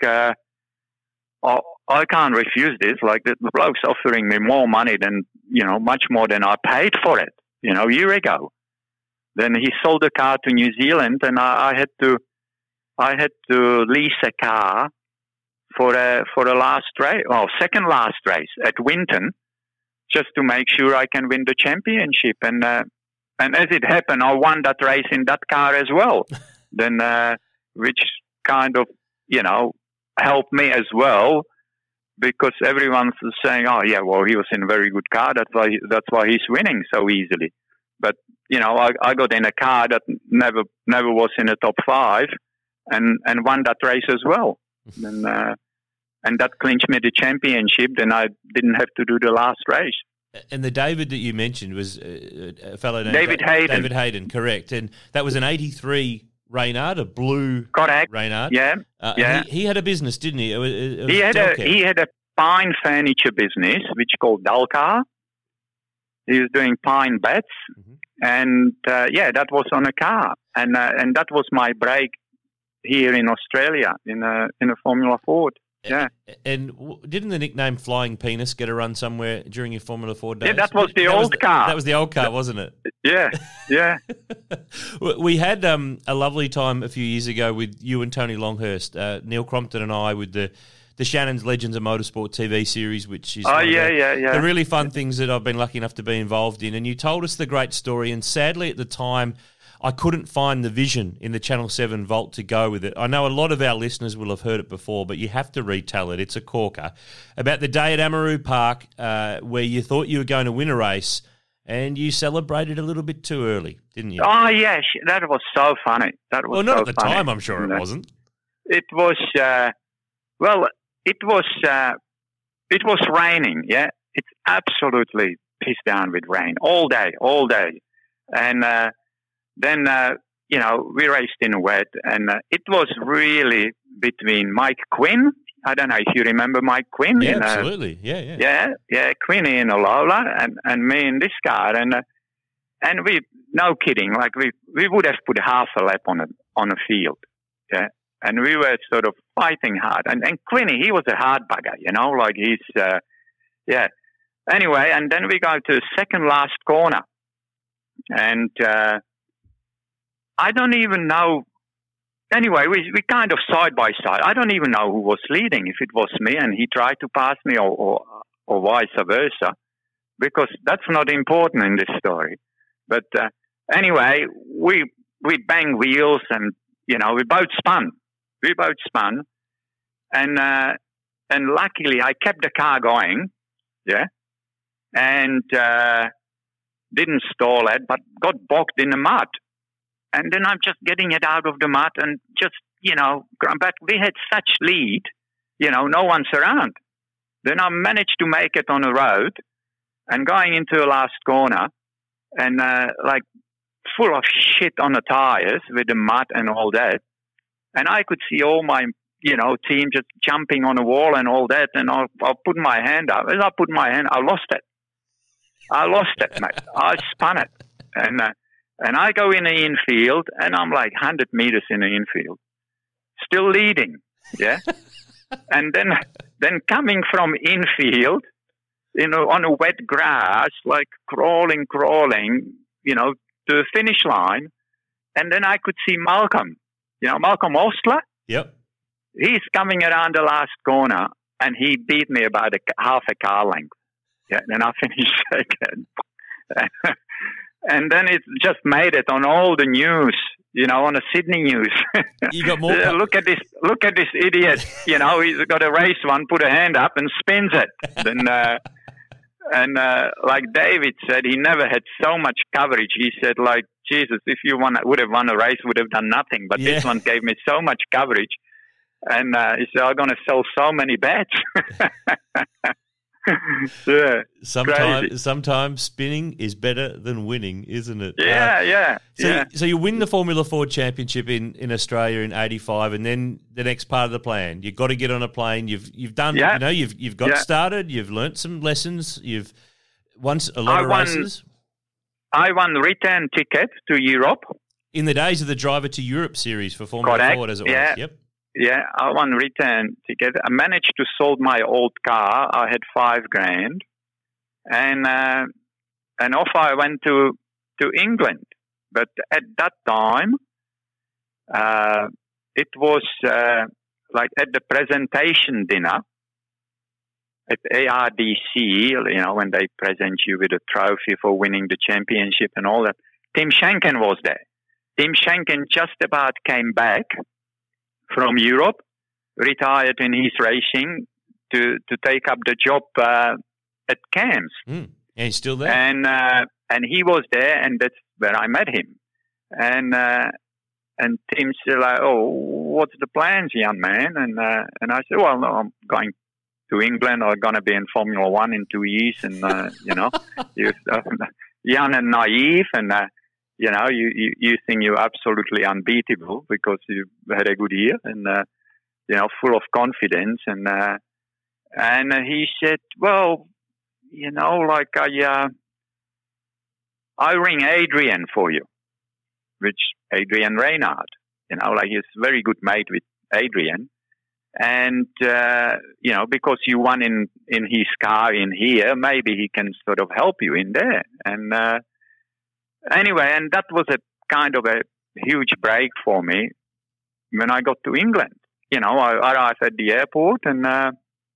I can't refuse this. Like, the bloke's offering me more money than, much more than I paid for it, a year ago." Then he sold the car to New Zealand, and I had to lease a car for the last race, second last race at Winton, just to make sure I can win the championship. And as it happened, I won that race in that car as well. Then, which kind of, helped me as well, because everyone's saying, "Oh yeah, well, he was in a very good car. That's why he's winning so easily." But I got in a car that never was in the top 5, and won that race as well. And that clinched me the championship. Then I didn't have to do the last race. And the David that you mentioned was a fellow named David Hayden. David Hayden, correct. And that was an 83 Reynard, a blue correct. Reynard. Yeah, yeah. He had a business, didn't he? He had a pine furniture business, which called Dalcar. He was doing pine beds. Mm-hmm. And, that was on a car. And that was my break here in Australia in a Formula Ford. Yeah. And didn't the nickname Flying Penis get a run somewhere during your Formula Ford days? Yeah, that was the old car. That was the old car, wasn't it? Yeah, yeah. We had a lovely time a few years ago with you and Tony Longhurst, Neil Crompton and I, with the Shannon's Legends of Motorsport TV series, which is the really fun things that I've been lucky enough to be involved in. And you told us the great story, and sadly at the time I couldn't find the vision in the Channel 7 vault to go with it. I know a lot of our listeners will have heard it before, but you have to retell it. It's a corker. About the day at Amaroo Park where you thought you were going to win a race and you celebrated a little bit too early, didn't you? Oh, yeah. That was so funny. Well, not at the time, I'm sure it wasn't. It was, it was raining, yeah. It's absolutely pissed down with rain all day. And then, we raced in wet, and it was really between Mike Quinn. I don't know if you remember Mike Quinn. Yeah, absolutely. Yeah. Quinny in a Lola, and me in this car. And we, no kidding, like we would have put half a lap on a field. Yeah. And we were sort of fighting hard. And Quinny, he was a hard bugger, like he's, Anyway, and then we go to the second last corner. And I don't even know. Anyway, we kind of side by side. I don't even know who was leading, if it was me and he tried to pass me or vice versa, because that's not important in this story. But anyway, we we banged wheels and, we both spun. And luckily I kept the car going, and didn't stall it, but got bogged in the mud. And then I'm just getting it out of the mud and just, but we had such lead, no one's around. Then I managed to make it on the road and going into the last corner and full of shit on the tires with the mud and all that. And I could see all my, team just jumping on the wall and all that. And I'll put my hand up. As I put my hand, I lost it, mate. I spun it. And I go in the infield and I'm like 100 meters in the infield, still leading. Yeah. And then coming from infield, on a wet grass, like crawling, to the finish line. And then I could see Malcolm, Malcolm Ostler. Yep. He's coming around the last corner and he beat me about half a car length. Yeah. Then I finished second. And then it just made it on all the news, on the Sydney news. You got more. Look at this idiot. He's got a race one, put a hand up and spins it. And like David said, he never had so much coverage. He said, like, Jesus, if you would have won a race, would have done nothing. But this one gave me so much coverage. And he said, I'm going to sell so many bets. Yeah, sometimes spinning is better than winning, isn't it? Yeah. So you win the Formula Ford Championship in Australia in '85, and then the next part of the plan, you've got to get on a plane. You've done, you've got started. You've learnt some lessons. You've won a lot of races. I won return ticket to Europe in the days of the Driver to Europe series for Formula Ford, as it was. Yep. Yeah, I won return ticket. I managed to sold my old car. I had $5,000, and off I went to England. But at that time, it was like at the presentation dinner at ARDC. When they present you with a trophy for winning the championship and all that. Tim Schenken was there. Tim Schenken just about came back from Europe, retired in his racing to take up the job at CAMS. And he's still there. And he was there, and that's where I met him. And Tim said, like, "Oh, what's the plans, young man?" And I said, "Well, no, I'm going to England. I'm going to be in Formula One in 2 years." And you're young and naive, and you think you're absolutely unbeatable because you had a good year and, full of confidence. And he said, well, I ring Adrian for you, which Adrian Reynard, he's very good mate with Adrian. And, because you won in his car in here, maybe he can sort of help you in there. And, anyway, and that was a kind of a huge break for me when I got to England. I arrived at the airport and I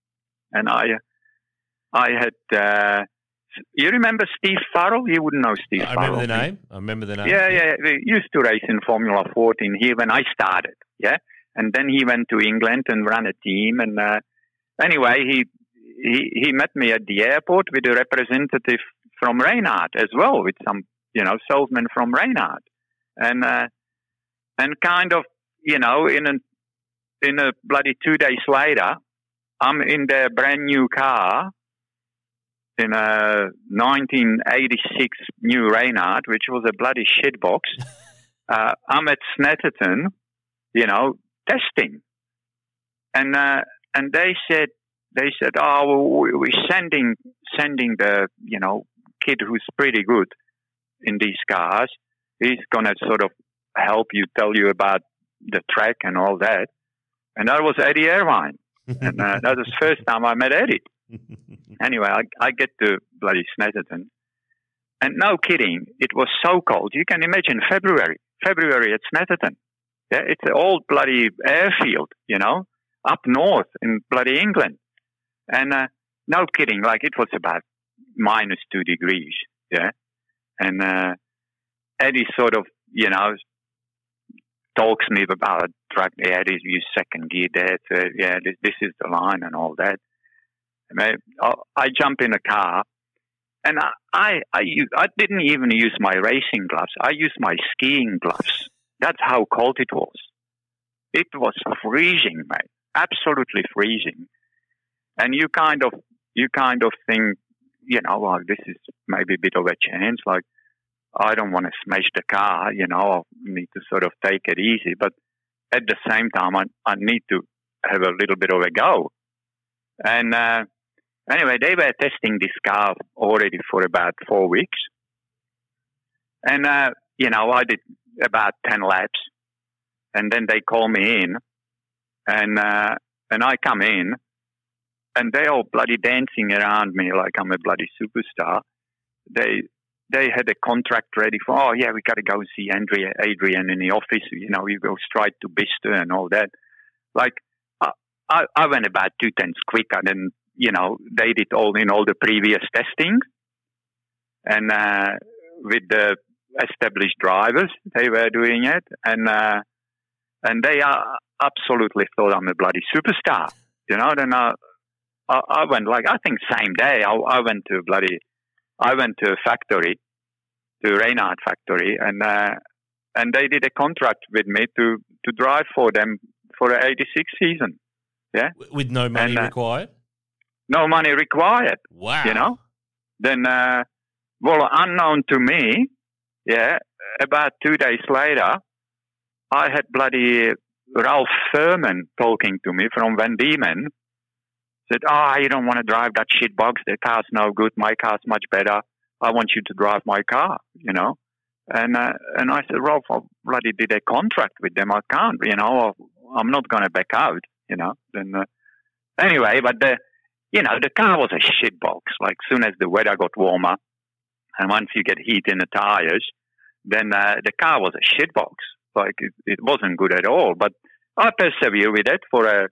had. You remember Steve Farrell? You wouldn't know Steve Farrell. I remember the name. Yeah. We used to race in Formula 14 here when I started. Yeah, and then he went to England and ran a team. And anyway, he met me at the airport with a representative from Reynard as well, with some. Salesman from Reynard, and kind of, in a bloody 2 days later, I'm in their brand new car, in a 1986 new Reynard, which was a bloody shitbox. I'm at Snetterton, testing, and they said, oh, we're sending the kid who's pretty good in these cars. He's going to sort of help you, tell you about the track and all that. And that was Eddie Irvine. And that was the first time I met Eddie. Anyway, I get to bloody Snetterton. And no kidding, it was so cold. You can imagine February at Snetterton. Yeah, it's an old bloody airfield, up north in bloody England. And no kidding, like it was about -2 degrees. Yeah. And Eddie sort of, talks me about track. Yeah, this use second gear there. So, yeah, this is the line and all that. I jump in a car, and I didn't even use my racing gloves. I used my skiing gloves. That's how cold it was. It was freezing, mate. Absolutely freezing. And you kind of think, like, this is maybe a bit of a chance. Like, I don't want to smash the car. I need to sort of take it easy. But at the same time, I need to have a little bit of a go. And anyway, they were testing this car already for about 4 weeks. And, I did about 10 laps. And then they call me in. And I come in. And they all bloody dancing around me like I'm a bloody superstar. They had a contract ready for, oh, yeah, we got to go see Adrian in the office. You go straight to Bicester and all that. Like, I went about 2 tenths quicker than, they did all the previous testing. And with the established drivers, they were doing it. And they absolutely thought I'm a bloody superstar. Then I went, like, I think same day, I went to a factory, to Reynard factory, and they did a contract with me to drive for them for the 86 season. Yeah. With no money required? No money required. Wow. Then, unknown to me, yeah, about 2 days later, I had bloody Ralph Furman talking to me from Van Diemen. Said, you don't want to drive that shit box. The car's no good. My car's much better. I want you to drive my car, And I said, Ralph, I bloody did a contract with them. I can't, I'm not going to back out, Then, anyway, but the car was a shit box. Like, soon as the weather got warmer, and once you get heat in the tires, then the car was a shit box. Like, it wasn't good at all. But I persevered with it for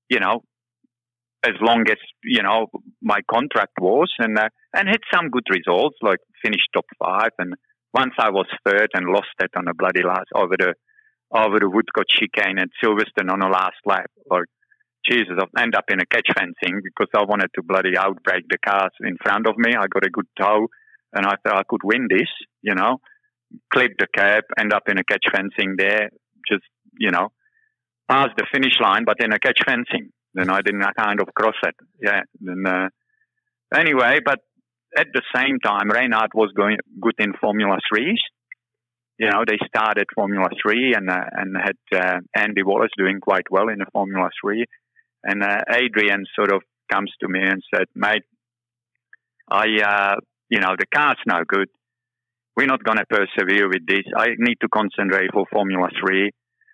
as long as, my contract was, and had some good results, like finished top 5. And once I was third and lost it on a bloody last, over the Woodcote chicane at Silverstone on the last lap. Like, Jesus, I ended up in a catch fencing because I wanted to bloody outbrake the cars in front of me. I got a good tow, and I thought I could win this, clip the cab, end up in a catch fencing there, just, past the finish line, but in a catch fencing. Then I didn't kind of cross it. Yeah. Then anyway, but at the same time, Reynard was going good in Formula 3s. They started Formula 3 and had Andy Wallace doing quite well in the Formula 3. And Adrian sort of comes to me and said, mate, the car's no good. We're not going to persevere with this. I need to concentrate for Formula 3.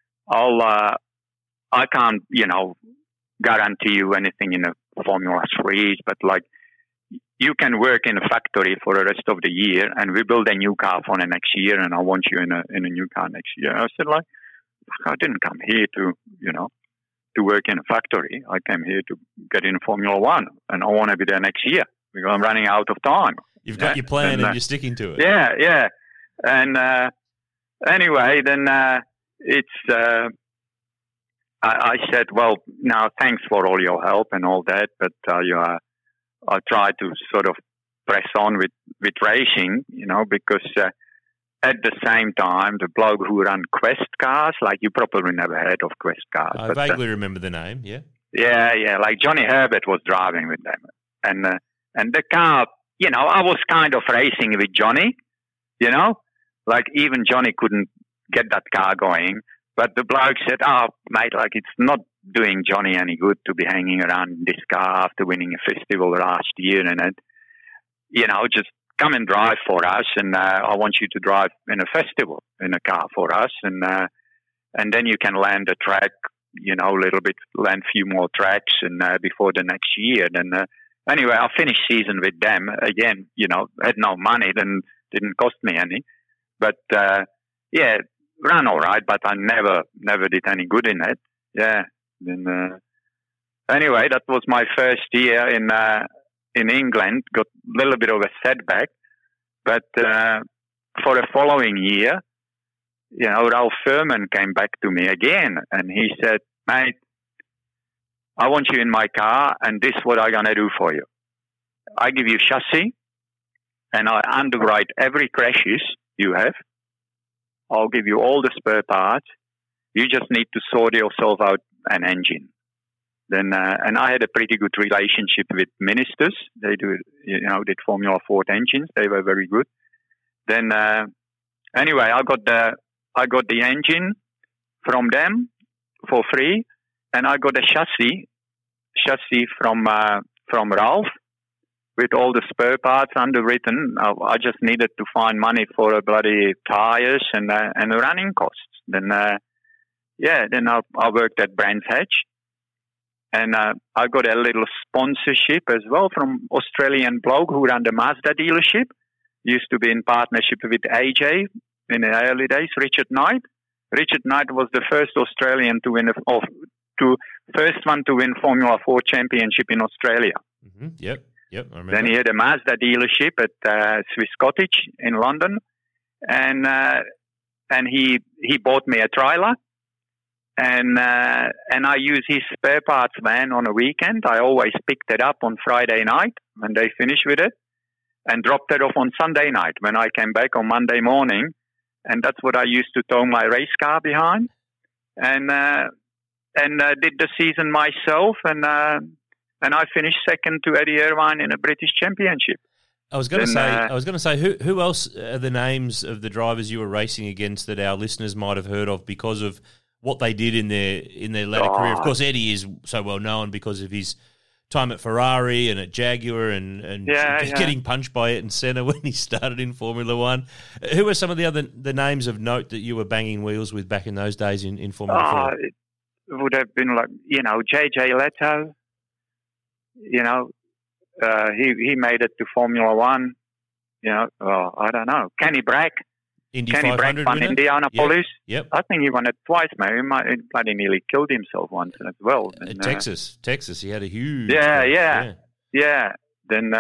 I can't, guarantee you anything in the Formula 3s, but like, you can work in a factory for the rest of the year, and we build a new car for the next year, and I want you in a new car next year. I said, like, I didn't come here to work in a factory. I came here to get in Formula 1, and I want to be there next year because I'm running out of time. You've got your plan and you're sticking to it. Yeah. And anyway, then it's... I said, well, now thanks for all your help and all that, but I try to sort of press on with racing, because at the same time, the bloke who ran Quest cars, like, you probably never heard of Quest cars. I vaguely remember the name, yeah. Yeah, like Johnny Herbert was driving with them. And the car, I was kind of racing with Johnny, like, even Johnny couldn't get that car going. But the bloke said, mate, like, it's not doing Johnny any good to be hanging around in this car after winning a festival last year. And just come and drive for us. And I want you to drive in a festival in a car for us. And then you can land a track, a little bit, land a few more tracks and before the next year. And anyway, I finished season with them. Again, had no money, then didn't cost me any. But, ran all right, but I never did any good in it. Yeah. Then anyway, that was my first year in England. Got a little bit of a setback, but for the following year, Ralph Furman came back to me again, and he said, "Mate, I want you in my car, and this is what I'm going to do for you. I give you chassis, and I underwrite every crashes you have. I'll give you all the spare parts. You just need to sort yourself out an engine." Then, and I had a pretty good relationship with Ministers. They did Formula Ford engines. They were very good. Then, anyway, I got the engine from them for free, and I got a chassis from Ralph with all the spare parts underwritten. I just needed to find money for a bloody tires and running costs. Then, then I worked at Brands Hatch, and I got a little sponsorship as well from Australian bloke who ran the Mazda dealership. Used to be in partnership with AJ in the early days, Richard Knight. Richard Knight was the first Australian to win first one to win Formula 4 championship in Australia. Mm-hmm. Yep, I remember. Then he had a Mazda dealership at Swiss Cottage in London, and he bought me a trailer, and I used his spare parts van on a weekend. I always picked it up on Friday night when they finished with it, and dropped it off on Sunday night when I came back on Monday morning, and that's what I used to tow my race car behind, and did the season myself, and I finished second to Eddie Irvine in a British Championship. I was going to say, who else are the names of the drivers you were racing against that our listeners might have heard of because of what they did in their latter career? Of course, Eddie is so well known because of his time at Ferrari and at Jaguar and getting punched by Ayrton Senna when he started in Formula One. Who are some of the names of note that you were banging wheels with back in those days in Formula 4? It would have been like, JJ Leto. He made it to Formula One. I don't know. Kenny Bragg. Kenny Bragg won Indianapolis. Yep. I think he won it twice, man. He bloody nearly killed himself once as well. And, Texas, he had a huge... Yeah. Then,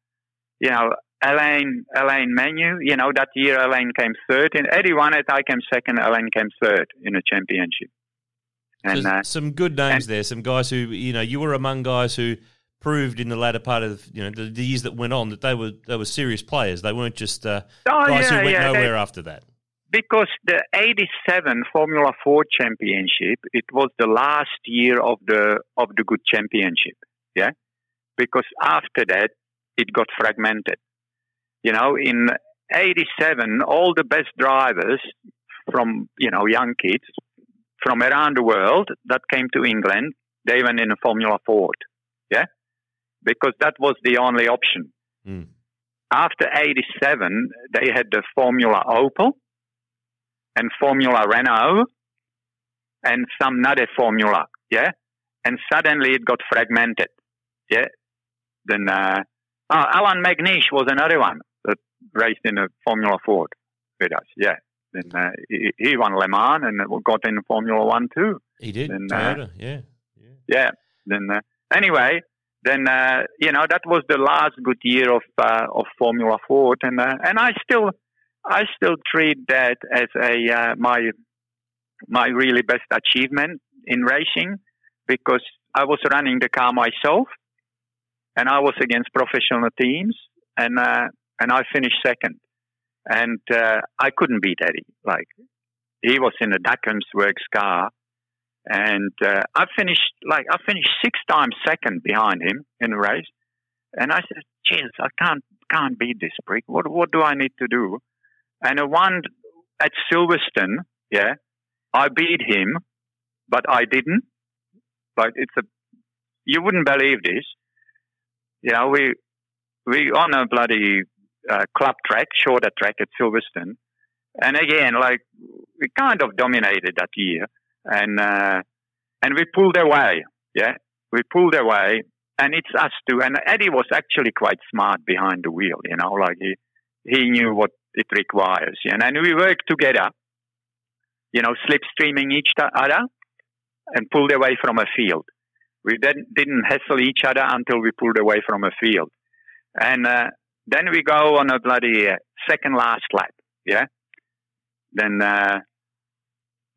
Alain Menu, that year Alain came third. And Eddie won it, I came second, Alain came third in the championship. And so some good names there, some guys who, you were among guys who proved in the latter part of the years that went on that they were serious players. They weren't just guys who went nowhere after that. Because the 87 Formula 4 championship, it was the last year of the good championship. Yeah, because after that it got fragmented. In 87, all the best drivers from young kids from around the world that came to England, they went in a Formula Ford. Yeah. Because that was the only option. Mm. After 87, they had the Formula Opel and Formula Renault and some other Formula, yeah? And suddenly it got fragmented, yeah? Then Alan McNeish was another one that raced in a Formula Ford with us, yeah. Then he won Le Mans and got in Formula One too. He did, then, Toyota, yeah. Yeah, then anyway... Then that was the last good year of Formula Ford, and I still treat that as my really best achievement in racing, because I was running the car myself, and I was against professional teams, and I finished second, and I couldn't beat Eddie. Like, he was in a Dakham's Works car. And I finished 6 times second behind him in the race, and I said, "Jesus, I can't beat this prick. What do I need to do?" And I won at Silverstone. Yeah, I beat him, but I didn't. Like, you wouldn't believe this. We on a bloody club track, shorter track at Silverstone, and again, like, we kind of dominated that year. And we pulled away, yeah. We pulled away, and it's us two. And Eddie was actually quite smart behind the wheel, like he knew what it requires. And we worked together, slipstreaming each other, and pulled away from a field. We didn't hassle each other until we pulled away from a field. And then we go on a bloody second last lap, yeah. Then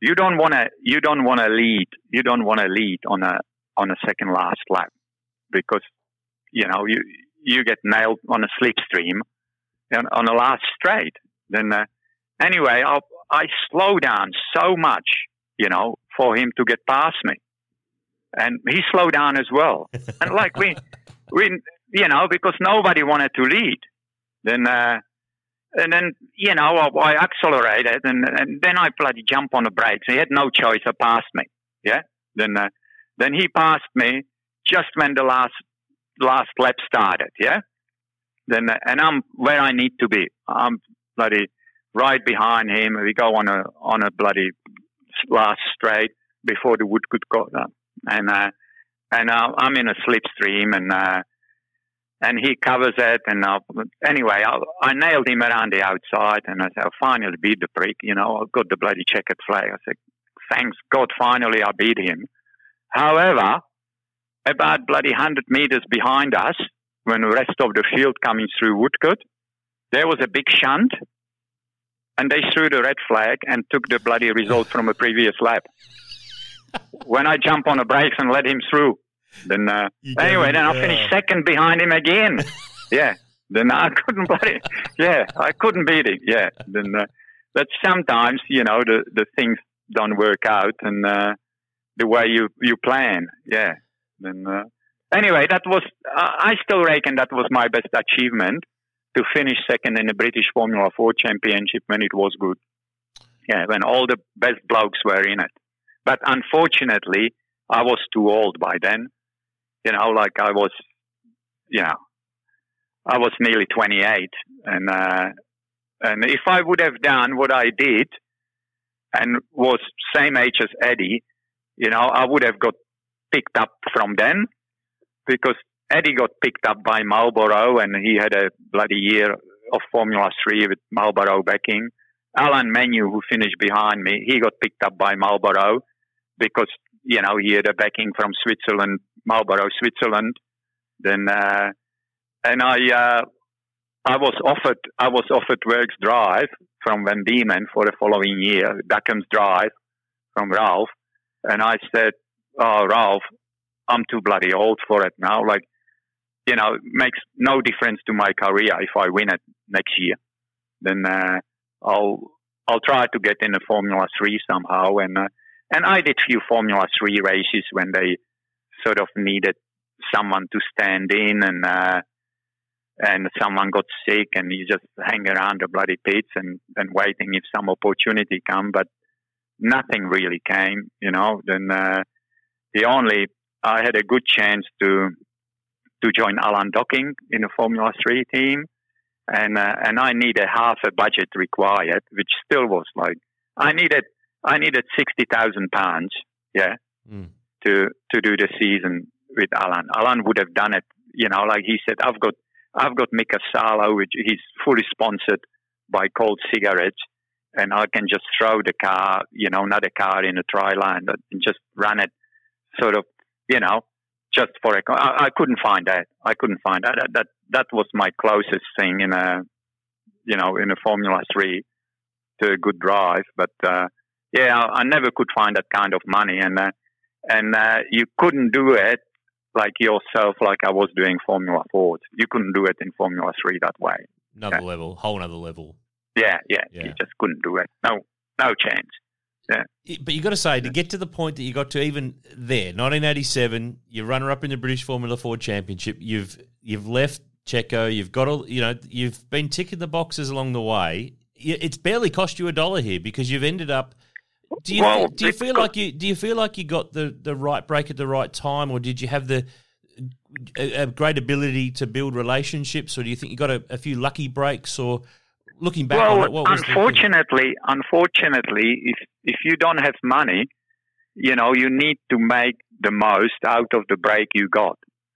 you don't want to lead on a second last lap, because you get nailed on a slipstream on the last straight. Then anyway, I slow down so much, for him to get past me, and he slowed down as well. And like we because nobody wanted to lead. Then and then I accelerated, and then I bloody jumped on the brakes. He had no choice. He passed me. Yeah. Then he passed me just when the last lap started. Yeah. Then and I'm where I need to be. I'm bloody right behind him. We go on a bloody last straight before the wood could go down, and I'm in a slipstream, and he covers it, and anyway, I nailed him around the outside, and I said, I finally beat the prick, I've got the bloody checkered flag. I said, thanks God, finally I beat him. However, about bloody 100 meters behind us, when the rest of the field coming through Woodcote, there was a big shunt, and they threw the red flag and took the bloody result from a previous lap. When I jumped on the brakes and let him through, then I finished second behind him again. Yeah. Then I couldn't I couldn't beat him. Yeah. Then but sometimes the things don't work out, and the way you plan. Yeah. Then anyway, that was I still reckon that was my best achievement, to finish second in the British Formula 4 Championship when it was good. Yeah, when all the best blokes were in it. But unfortunately, I was too old by then. I was nearly 28, and if I would have done what I did and was same age as Eddie, I would have got picked up from then, because Eddie got picked up by Marlboro, and he had a bloody year of Formula 3 with Marlboro backing. Alan Menu, who finished behind me, he got picked up by Marlboro because, he had a backing from Switzerland, Marlboro, Switzerland. Then, and I was offered Works Drive from Van Diemen for the following year, Duckham's Drive from Ralph. And I said, oh, Ralph, I'm too bloody old for it now. It makes no difference to my career if I win it next year. Then I'll try to get in the Formula 3 somehow. And I did few Formula 3 races when they sort of needed someone to stand in, and someone got sick, and you just hang around the bloody pits and waiting if some opportunity come, but nothing really came, Then I had a good chance to join Alan Docking in the Formula 3 team, and I needed half a budget required, which still was I needed £60,000, yeah, to do the season with Alan. Alan would have done it, he said, I've got Mika Salo, which he's fully sponsored by Cold Cigarettes, and I can just throw the car, another car in a tri line and just run it, sort of, just for I couldn't find that. That was my closest thing in a Formula 3 to a good drive. But I never could find that kind of money, and you couldn't do it like yourself, like I was doing Formula 4. You couldn't do it in Formula 3 that way. Another level, whole another level. Yeah. You just couldn't do it. No chance. Yeah. But you got to say, to get to the point that you got to, even there, 1987, you're runner-up in the British Formula 4 Championship. You've left Checo. You've got you've been ticking the boxes along the way. It's barely cost you $1 here, because you've ended up. Do you feel like you got the right break at the right time, or did you have a great ability to build relationships, or do you think you got a few lucky breaks, or? Looking back on it, what was unfortunately, if you don't have money, you need to make the most out of the break you got.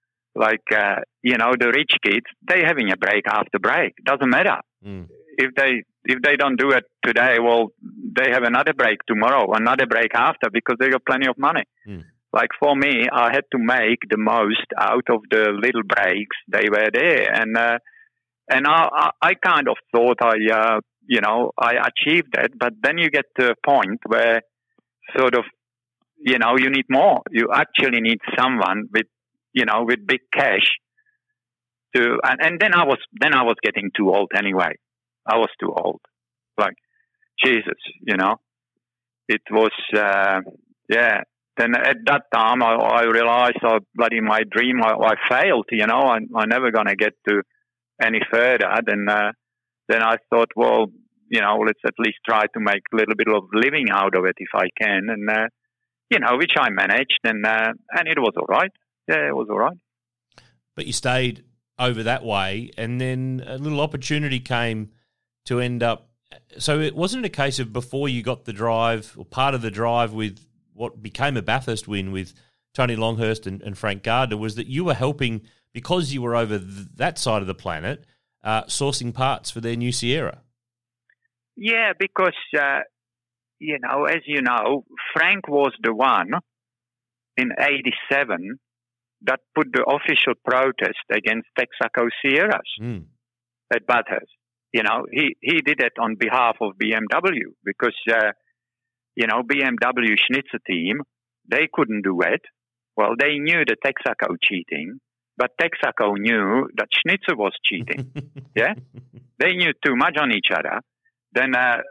The rich kids, they're having a break after break. Doesn't matter. If they don't do it today, well, they have another break tomorrow, another break after, because they got plenty of money. Like for me, I had to make the most out of the little breaks. They were there, and I kind of thought I achieved that, but then you get to a point where sort of, you know, you need more. You actually need someone with, you know, with big cash to, and then I was getting too old anyway. I was too old. Like, Jesus, you know, it was, yeah. Then at that time, I realized, my dream, I failed, you know, I'm never going to get to any further. Then I thought, well, you know, let's at least try to make a little bit of living out of it if I can. And, you know, which I managed, and it was all right. Yeah, it was all right. But you stayed over that way, and then a little opportunity came to end up. So it wasn't a case of before you got the drive, or part of the drive with what became a Bathurst win with Tony Longhurst and Frank Gardner, was that you were helping, because you were over that side of the planet, sourcing parts for their new Sierra. Yeah, because, you know, as you know, Frank was the one in 87 that put the official protest against Texaco Sierras at Bathurst. You know, he did it on behalf of BMW because, you know, BMW Schnitzer team, they couldn't do it. Well, they knew the Texaco cheating, but Texaco knew that Schnitzer was cheating. Yeah? They knew too much on each other. Then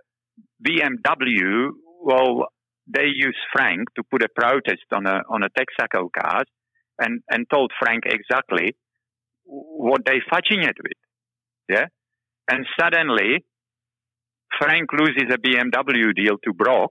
BMW, well, they used Frank to put a protest on a Texaco cars and told Frank exactly what they fudging it with. Yeah? And suddenly, Frank loses a BMW deal to Brock,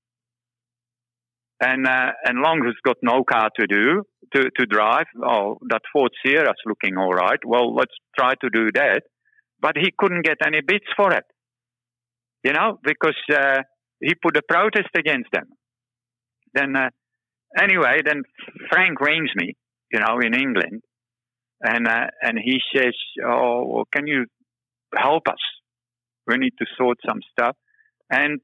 and Longhurst got no car to drive. Oh, that Ford Sierra's looking all right. Well, let's try to do that. But he couldn't get any bids for it, you know, because he put a protest against them. Then, anyway, then Frank rings me, you know, in England, and he says, "Oh, well, can you help us? We need to sort some stuff." And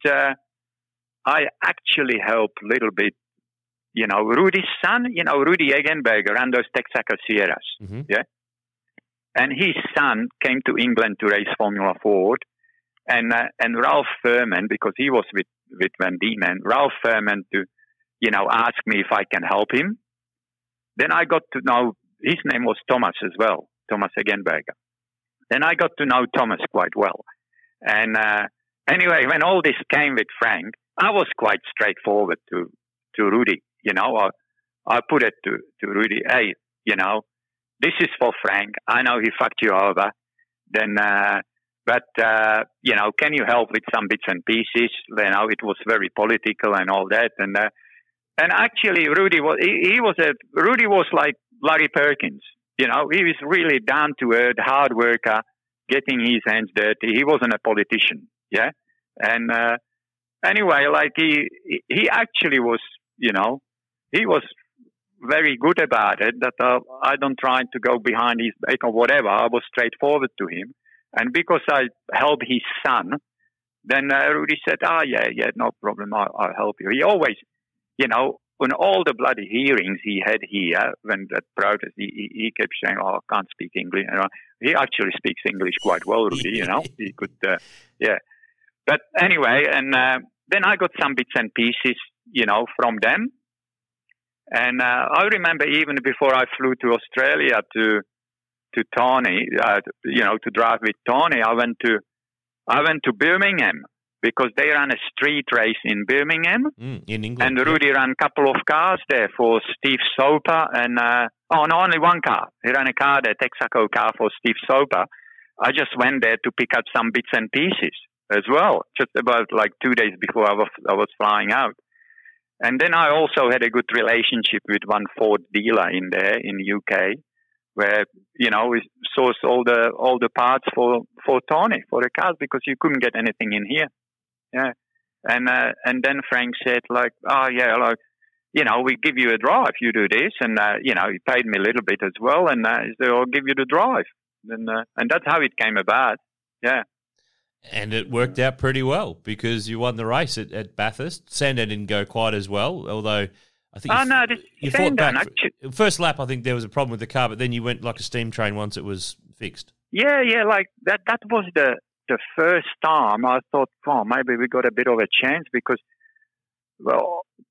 I actually help a little bit, you know, Rudy's son, you know, Rudy Eggenberger ran those Texaco Sierras, yeah? And his son came to England to race Formula Ford, and Ralph Furman, because he was with Van Diemen, Ralph Furman to, you know, ask me if I can help him. Then I got to know, his name was Thomas as well, Thomas Eggenberger. Then I got to know Thomas quite well. And anyway, when all this came with Frank, I was quite straightforward to Rudy. You know, I put it to Rudy, hey, you know, this is for Frank. I know he fucked you over. Then, but, you know, can you help with some bits and pieces? You know, it was very political and all that. And actually, Rudy was like Larry Perkins. You know, he was really down to earth, hard worker, getting his hands dirty. He wasn't a politician, yeah. And anyway, like he actually was, you know, he was very good about it. That I don't try to go behind his back or whatever. I was straightforward to him, and because I helped his son, then Rudy said, yeah, no problem, I'll help you. He always, you know, on all the bloody hearings he had here, when that protest, he kept saying, I can't speak English. You know, he actually speaks English quite well, Rudy, you know. He could, yeah. But anyway, and then I got some bits and pieces, you know, from them. And I remember even before I flew to Australia to Tony, you know, to drive with Tony, I went to Birmingham, because they ran a street race in Birmingham. In England. And Rudy ran a couple of cars there for Steve Soper. And, no, only one car. He ran a car there, Texaco car for Steve Soper. I just went there to pick up some bits and pieces as well, just about like 2 days before I was flying out. And then I also had a good relationship with one Ford dealer in there in UK, where, you know, we sourced all the parts for Tony, for the cars, because you couldn't get anything in here. Yeah. And then Frank said, like, oh, yeah, like, you know, we give you a drive, you do this. And, you know, he paid me a little bit as well. And he said, I'll give you the drive. And that's how it came about. Yeah. And it worked out pretty well, because you won the race at Bathurst. Sandown didn't go quite as well, although I think you fought back. First lap, I think there was a problem with the car, but then you went like a steam train once it was fixed. Yeah, like that was the first time I thought, oh, maybe we got a bit of a chance, because, well,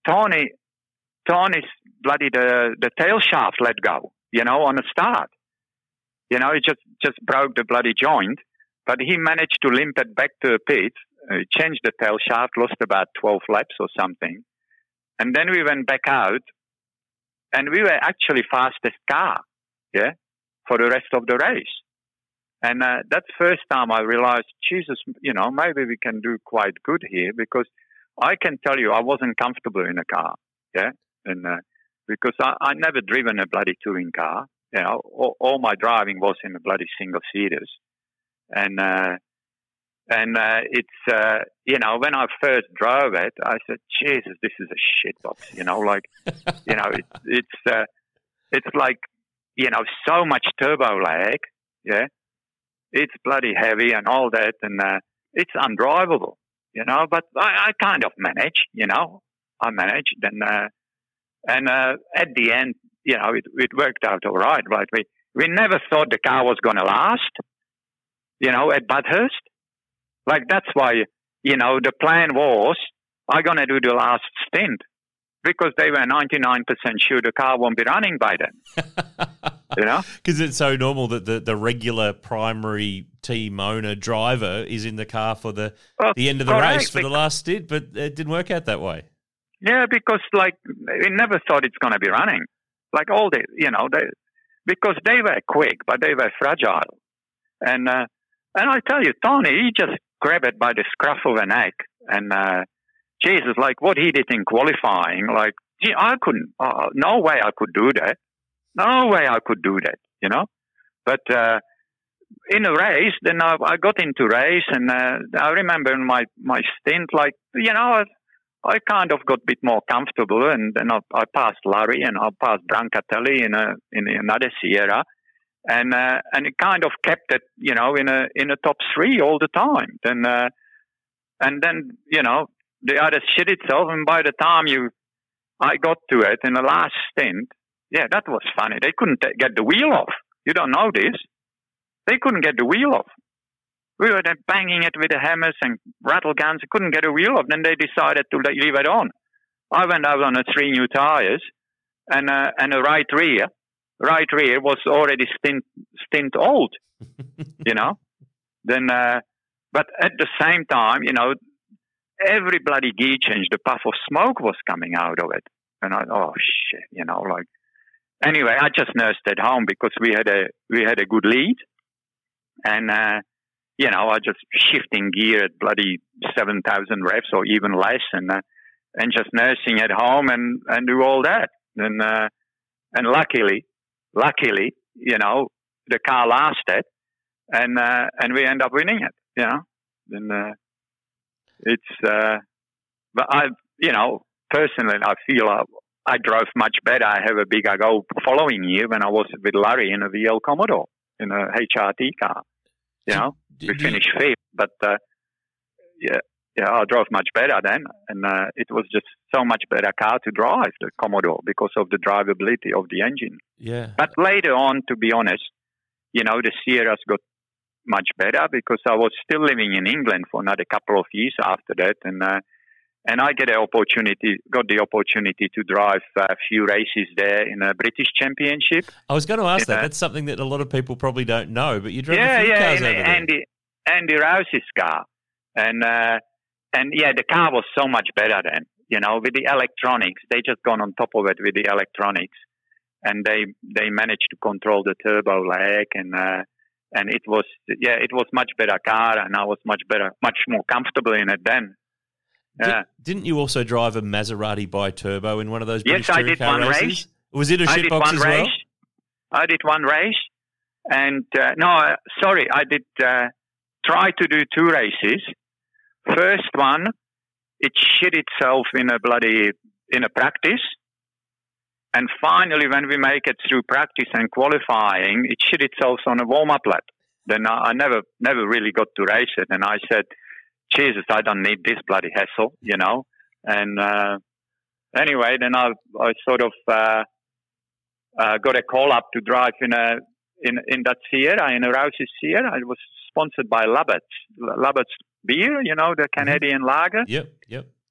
Tony's bloody the tail shaft let go, on the start. He just broke the bloody joint, but he managed to limp it back to the pit, changed the tail shaft, lost about 12 laps or something. And then we went back out, and we were actually fastest car, for the rest of the race. And that's first time I realized, Jesus, maybe we can do quite good here, because I can tell you I wasn't comfortable in a car, and because I never driven a bloody touring car. All my driving was in the bloody single-seaters. And it's, when I first drove it, I said, Jesus, this is a shitbox, it's like, so much turbo lag, it's bloody heavy and all that, and it's undrivable, but I kind of managed, I managed, and at the end, it worked out all right, right? We never thought the car was going to last, at Bathurst. Like, that's why, the plan was, I'm going to do the last stint, because they were 99% sure the car won't be running by then. Because it's so normal that the regular primary team owner driver is in the car for the end of the race for the last stint, but it didn't work out that way. Yeah, because, we never thought it's going to be running. Like, all the, because they were quick, but they were fragile. And I tell you, Tony, he just grabbed it by the scruff of the neck, and Jesus, like what he did in qualifying, like, gee, I couldn't, no way I could do that. No way I could do that, But in a race, then I got into race, and I remember in my stint, like, I kind of got a bit more comfortable, and then I passed Larry, and I passed Brancatelli in another Sierra, and it kind of kept it, in a top three all the time. And then the other shit itself, and by the time I got to it in the last stint, that was funny. They couldn't get the wheel off. You don't know this. They couldn't get the wheel off. We were banging it with the hammers and rattle guns. Couldn't get a wheel off. Then they decided to leave it on. I went out on 3 new tires, and a right rear was already stint old, Then, but at the same time, every bloody gear change, the puff of smoke was coming out of it, and oh shit, Anyway, I just nursed it home because we had a good lead, and I just shifting gear at bloody 7,000 revs or even less, and just nursing at home and do all that, and luckily, the car lasted, and we end up winning it, Then it's, but personally, I feel I drove much better. I have a bigger goal following year when I was with Larry in a VL Commodore in a HRT car. We finished fifth, but I drove much better then, and it was just so much better car to drive, the Commodore, because of the drivability of the engine. Yeah. But later on, to be honest, the Sierras got much better because I was still living in England for another couple of years after that, and I got the opportunity to drive a few races there in a British Championship. I was going to ask that. That's something that a lot of people probably don't know, but you drove a few cars over there. Andy Rouse's car, and the car was so much better then. With the electronics, they just gone on top of it with the electronics, and they managed to control the turbo lag, and it was much better car, and I was much more comfortable in it then. Didn't you also drive a Maserati bi-turbo in one of those British touring car races? Race. Was it a shitbox as well? I did one race, and I did try to do 2 races. First one, it shit itself in a practice, and finally, when we make it through practice and qualifying, it shit itself on a warm-up lap. Then I never really got to race it, and I said, Jesus, I don't need this bloody hassle, And anyway, then I sort of got a call up to drive in that Sierra, in a Rouse's Sierra. It was sponsored by Lubbock's beer, the Canadian lager. Yep.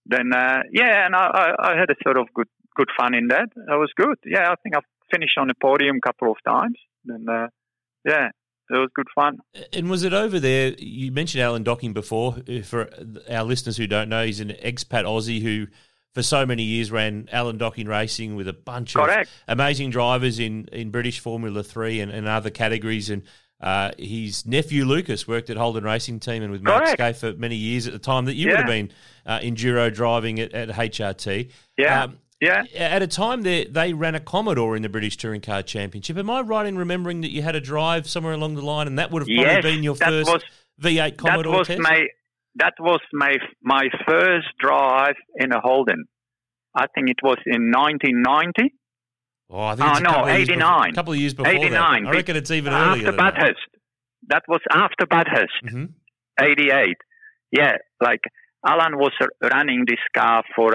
Then and I had a sort of good fun in that. That was good. Yeah, I think I finished on the podium a couple of times. Then it was good fun. And was it over there? You mentioned Alan Docking before. For our listeners who don't know, he's an expat Aussie who, for so many years, ran Alan Docking Racing with a bunch of amazing drivers in British Formula 3 and other categories. And his nephew Lucas worked at Holden Racing Team and with Mark Skaife for many years at the time that you would have been enduro driving at HRT. At a time they ran a Commodore in the British Touring Car Championship. Am I right in remembering that you had a drive somewhere along the line, and that would have probably been your first V8 Commodore test? That was my first drive in a Holden. I think it was in 1990. Oh, I think it's 89. A couple of years before 89. That. I reckon it's even earlier than Bathurst. That was after Bathurst, 88. Yeah, like Alan was running this car for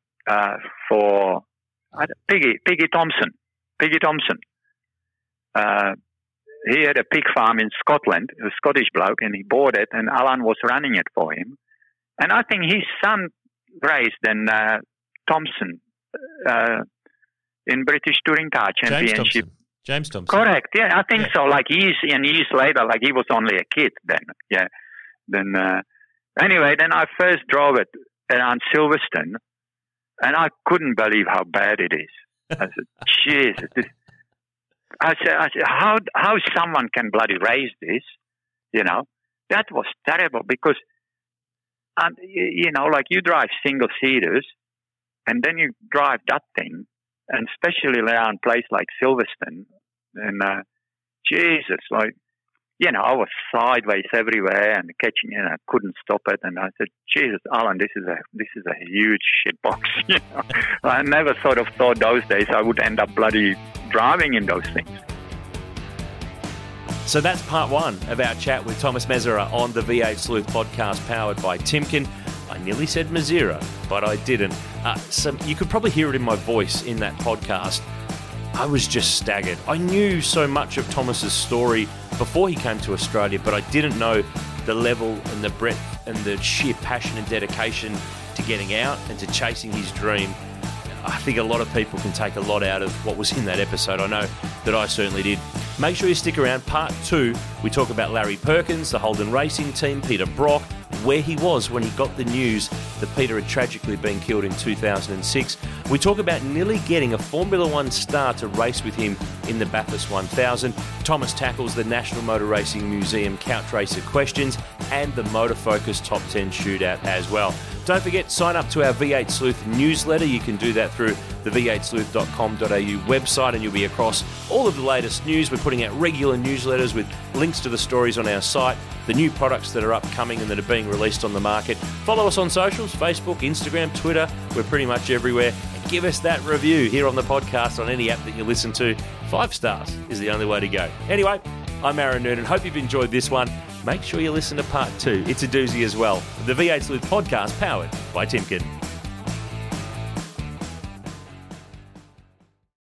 Piggy Thompson. Piggy Thompson. He had a pig farm in Scotland, a Scottish bloke, and he bought it, and Alan was running it for him. And I think his son raced then Thompson in British Touring Car Championship. James Thompson. Correct. Yeah, I think so. Like years later, like he was only a kid then. Yeah. Then anyway, then I first drove it around Silverstone, and I couldn't believe how bad it is. I said, Jesus. I said, how someone can bloody race this? You know, that was terrible because, like you drive single seaters, and then you drive that thing, and especially around a place like Silverstone, and Jesus, like, I was sideways everywhere and catching it, and I couldn't stop it. And I said, Jesus, Alan, this is a huge shitbox. I never sort of thought those days I would end up bloody driving in those things. So that's part one of our chat with Thomas Mezzera on the V8 Sleuth podcast powered by Timken. I nearly said Mezzera, but I didn't. You could probably hear it in my voice in that podcast. I was just staggered. I knew so much of Thomas's story before he came to Australia, but I didn't know the level and the breadth and the sheer passion and dedication to getting out and to chasing his dream. I think a lot of people can take a lot out of what was in that episode. I know that I certainly did. Make sure you stick around. Part 2, we talk about Larry Perkins, the Holden Racing Team, Peter Brock, where he was when he got the news that Peter had tragically been killed in 2006. We talk about nearly getting a Formula One star to race with him in the Bathurst 1000. Thomas tackles the National Motor Racing Museum Couch Racer questions and the Motor Focus Top 10 Shootout as well. Don't forget, sign up to our V8 Sleuth newsletter. You can do that through the v8sleuth.com.au website, and you'll be across all of the latest news. We're putting out regular newsletters with links to the stories on our site, the new products that are upcoming and that are being released on the market. Follow us on socials, Facebook, Instagram, Twitter. We're pretty much everywhere. And give us that review here on the podcast on any app that you listen to. 5 stars is the only way to go. Anyway, I'm Aaron Noonan. Hope you've enjoyed this one. Make sure you listen to part 2. It's a doozy as well. The V8 Sleuth podcast powered by Timken.